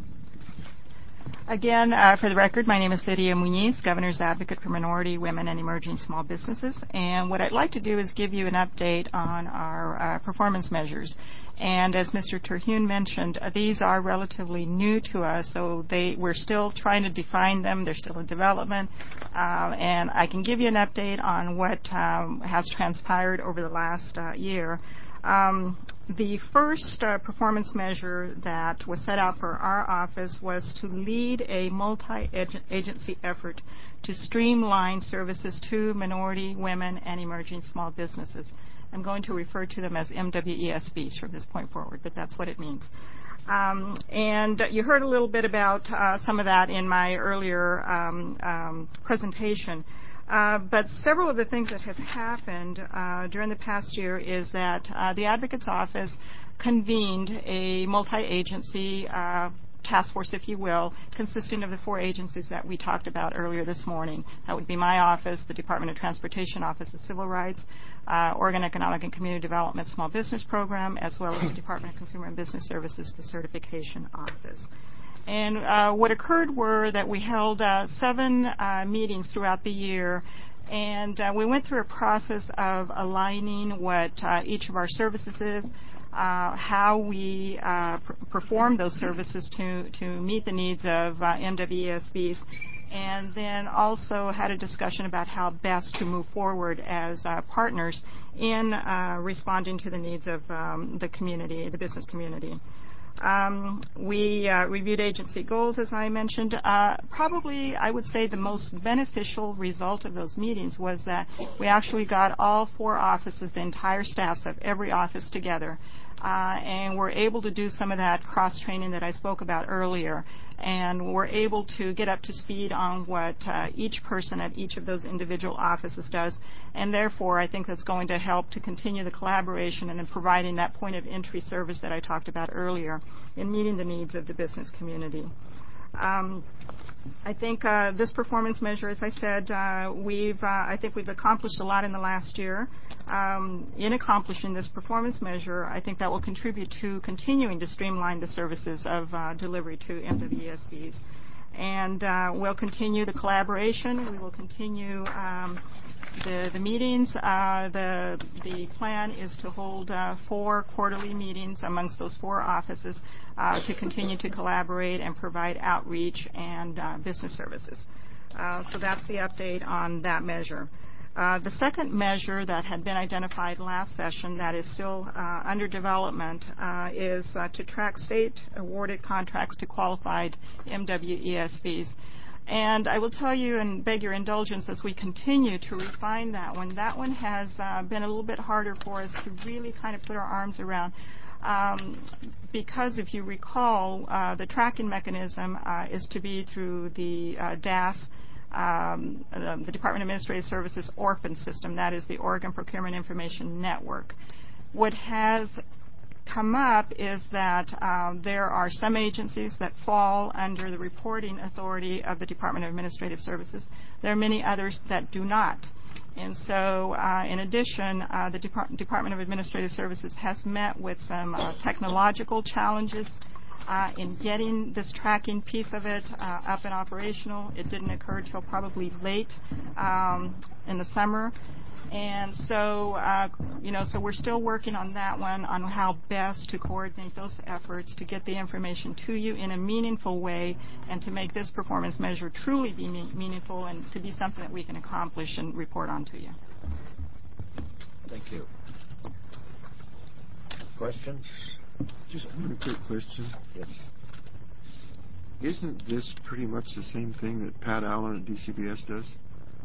Again, for the record, my name is Lydia Muñiz, Governor's Advocate for Minority, Women, and Emerging Small Businesses. And what I'd like to do is give you an update on our performance measures. And as Mr. Terhune mentioned, these are relatively new to us, so we're still trying to define them. They're still in development. And I can give you an update on what has transpired over the last year. The first performance measure that was set out for our office was to lead a multi-agency effort to streamline services to minority, women, and emerging small businesses. I'm going to refer to them as MWESBs from this point forward, but that's what it means. And you heard a little bit about some of that in my earlier presentation. But several of the things that have happened during the past year is that the Advocate's Office convened a multi-agency task force, if you will, consisting of the 4 agencies that we talked about earlier this morning. That would be my office, the Department of Transportation Office of Civil Rights, Oregon Economic and Community Development Small Business Program, as well as the Department of Consumer and Business Services, the Certification Office. And what occurred were that we held 7 meetings throughout the year, and we went through a process of aligning what each of our services is, how we perform those services to meet the needs of MWESBs, and then also had a discussion about how best to move forward as partners in responding to the needs of the community, the business community. We reviewed agency goals, as I mentioned. Probably, I would say the most beneficial result of those meetings was that we actually got all 4 offices, the entire staffs of every office together, and we're able to do some of that cross-training that I spoke about earlier. And we're able to get up to speed on what each person at each of those individual offices does. And therefore, I think that's going to help to continue the collaboration and in providing that point of entry service that I talked about earlier in meeting the needs of the business community. I think this performance measure, as I said, I think we've accomplished a lot in the last year. In accomplishing this performance measure, I think that will contribute to continuing to streamline the services of delivery to MWESBs. And we'll continue the collaboration. We will continue the meetings. The plan is to hold 4 quarterly meetings amongst those 4 offices to continue to collaborate and provide outreach and business services. So that's the update on that measure. The second measure that had been identified last session that is still under development is to track state-awarded contracts to qualified MWESBs. And I will tell you and beg your indulgence as we continue to refine that one. That one has been a little bit harder for us to really kind of put our arms around. Because if you recall, the tracking mechanism is to be through the DAS, the Department of Administrative Services ORPAN system, that is the Oregon Procurement Information Network. What has come up is that there are some agencies that fall under the reporting authority of the Department of Administrative Services. There are many others that do not. And so, in addition, the Department of Administrative Services has met with some technological challenges in getting this tracking piece of it up and operational. It didn't occur till probably late in the summer. And so, so we're still working on that one, on how best to coordinate those efforts to get the information to you in a meaningful way and to make this performance measure truly be meaningful and to be something that we can accomplish and report on to you. Thank you. Questions? Just one quick question. Yes. Isn't this pretty much the same thing that Pat Allen at DCBS does?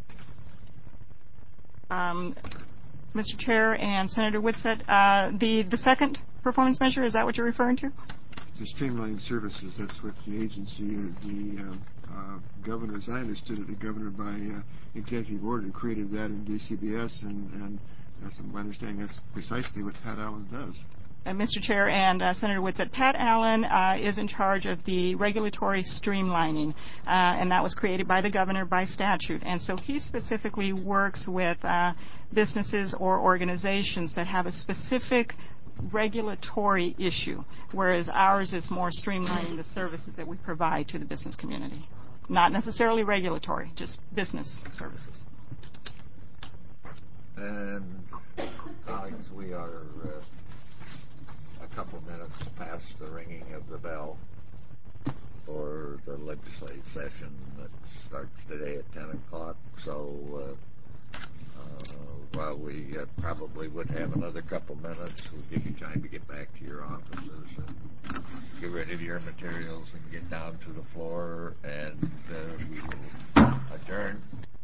Mr. Chair and Senator Whitsett, the second performance measure, is that what you're referring to? The streamlining services, that's what the agency, the governor, as I understood it, the governor by executive order created that in DCBS, and that's my understanding that's precisely what Pat Allen does. Mr. Chair and Senator Whitsett, Pat Allen is in charge of the regulatory streamlining, and that was created by the governor by statute. And so he specifically works with businesses or organizations that have a specific regulatory issue, whereas ours is more streamlining the services that we provide to the business community. Not necessarily regulatory, just business services. And colleagues, we are a couple minutes past the ringing of the bell for the legislative session that starts today at 10 o'clock. So while we probably would have another couple minutes, we'll give you time to get back to your offices and get rid of your materials and get down to the floor, and we will adjourn.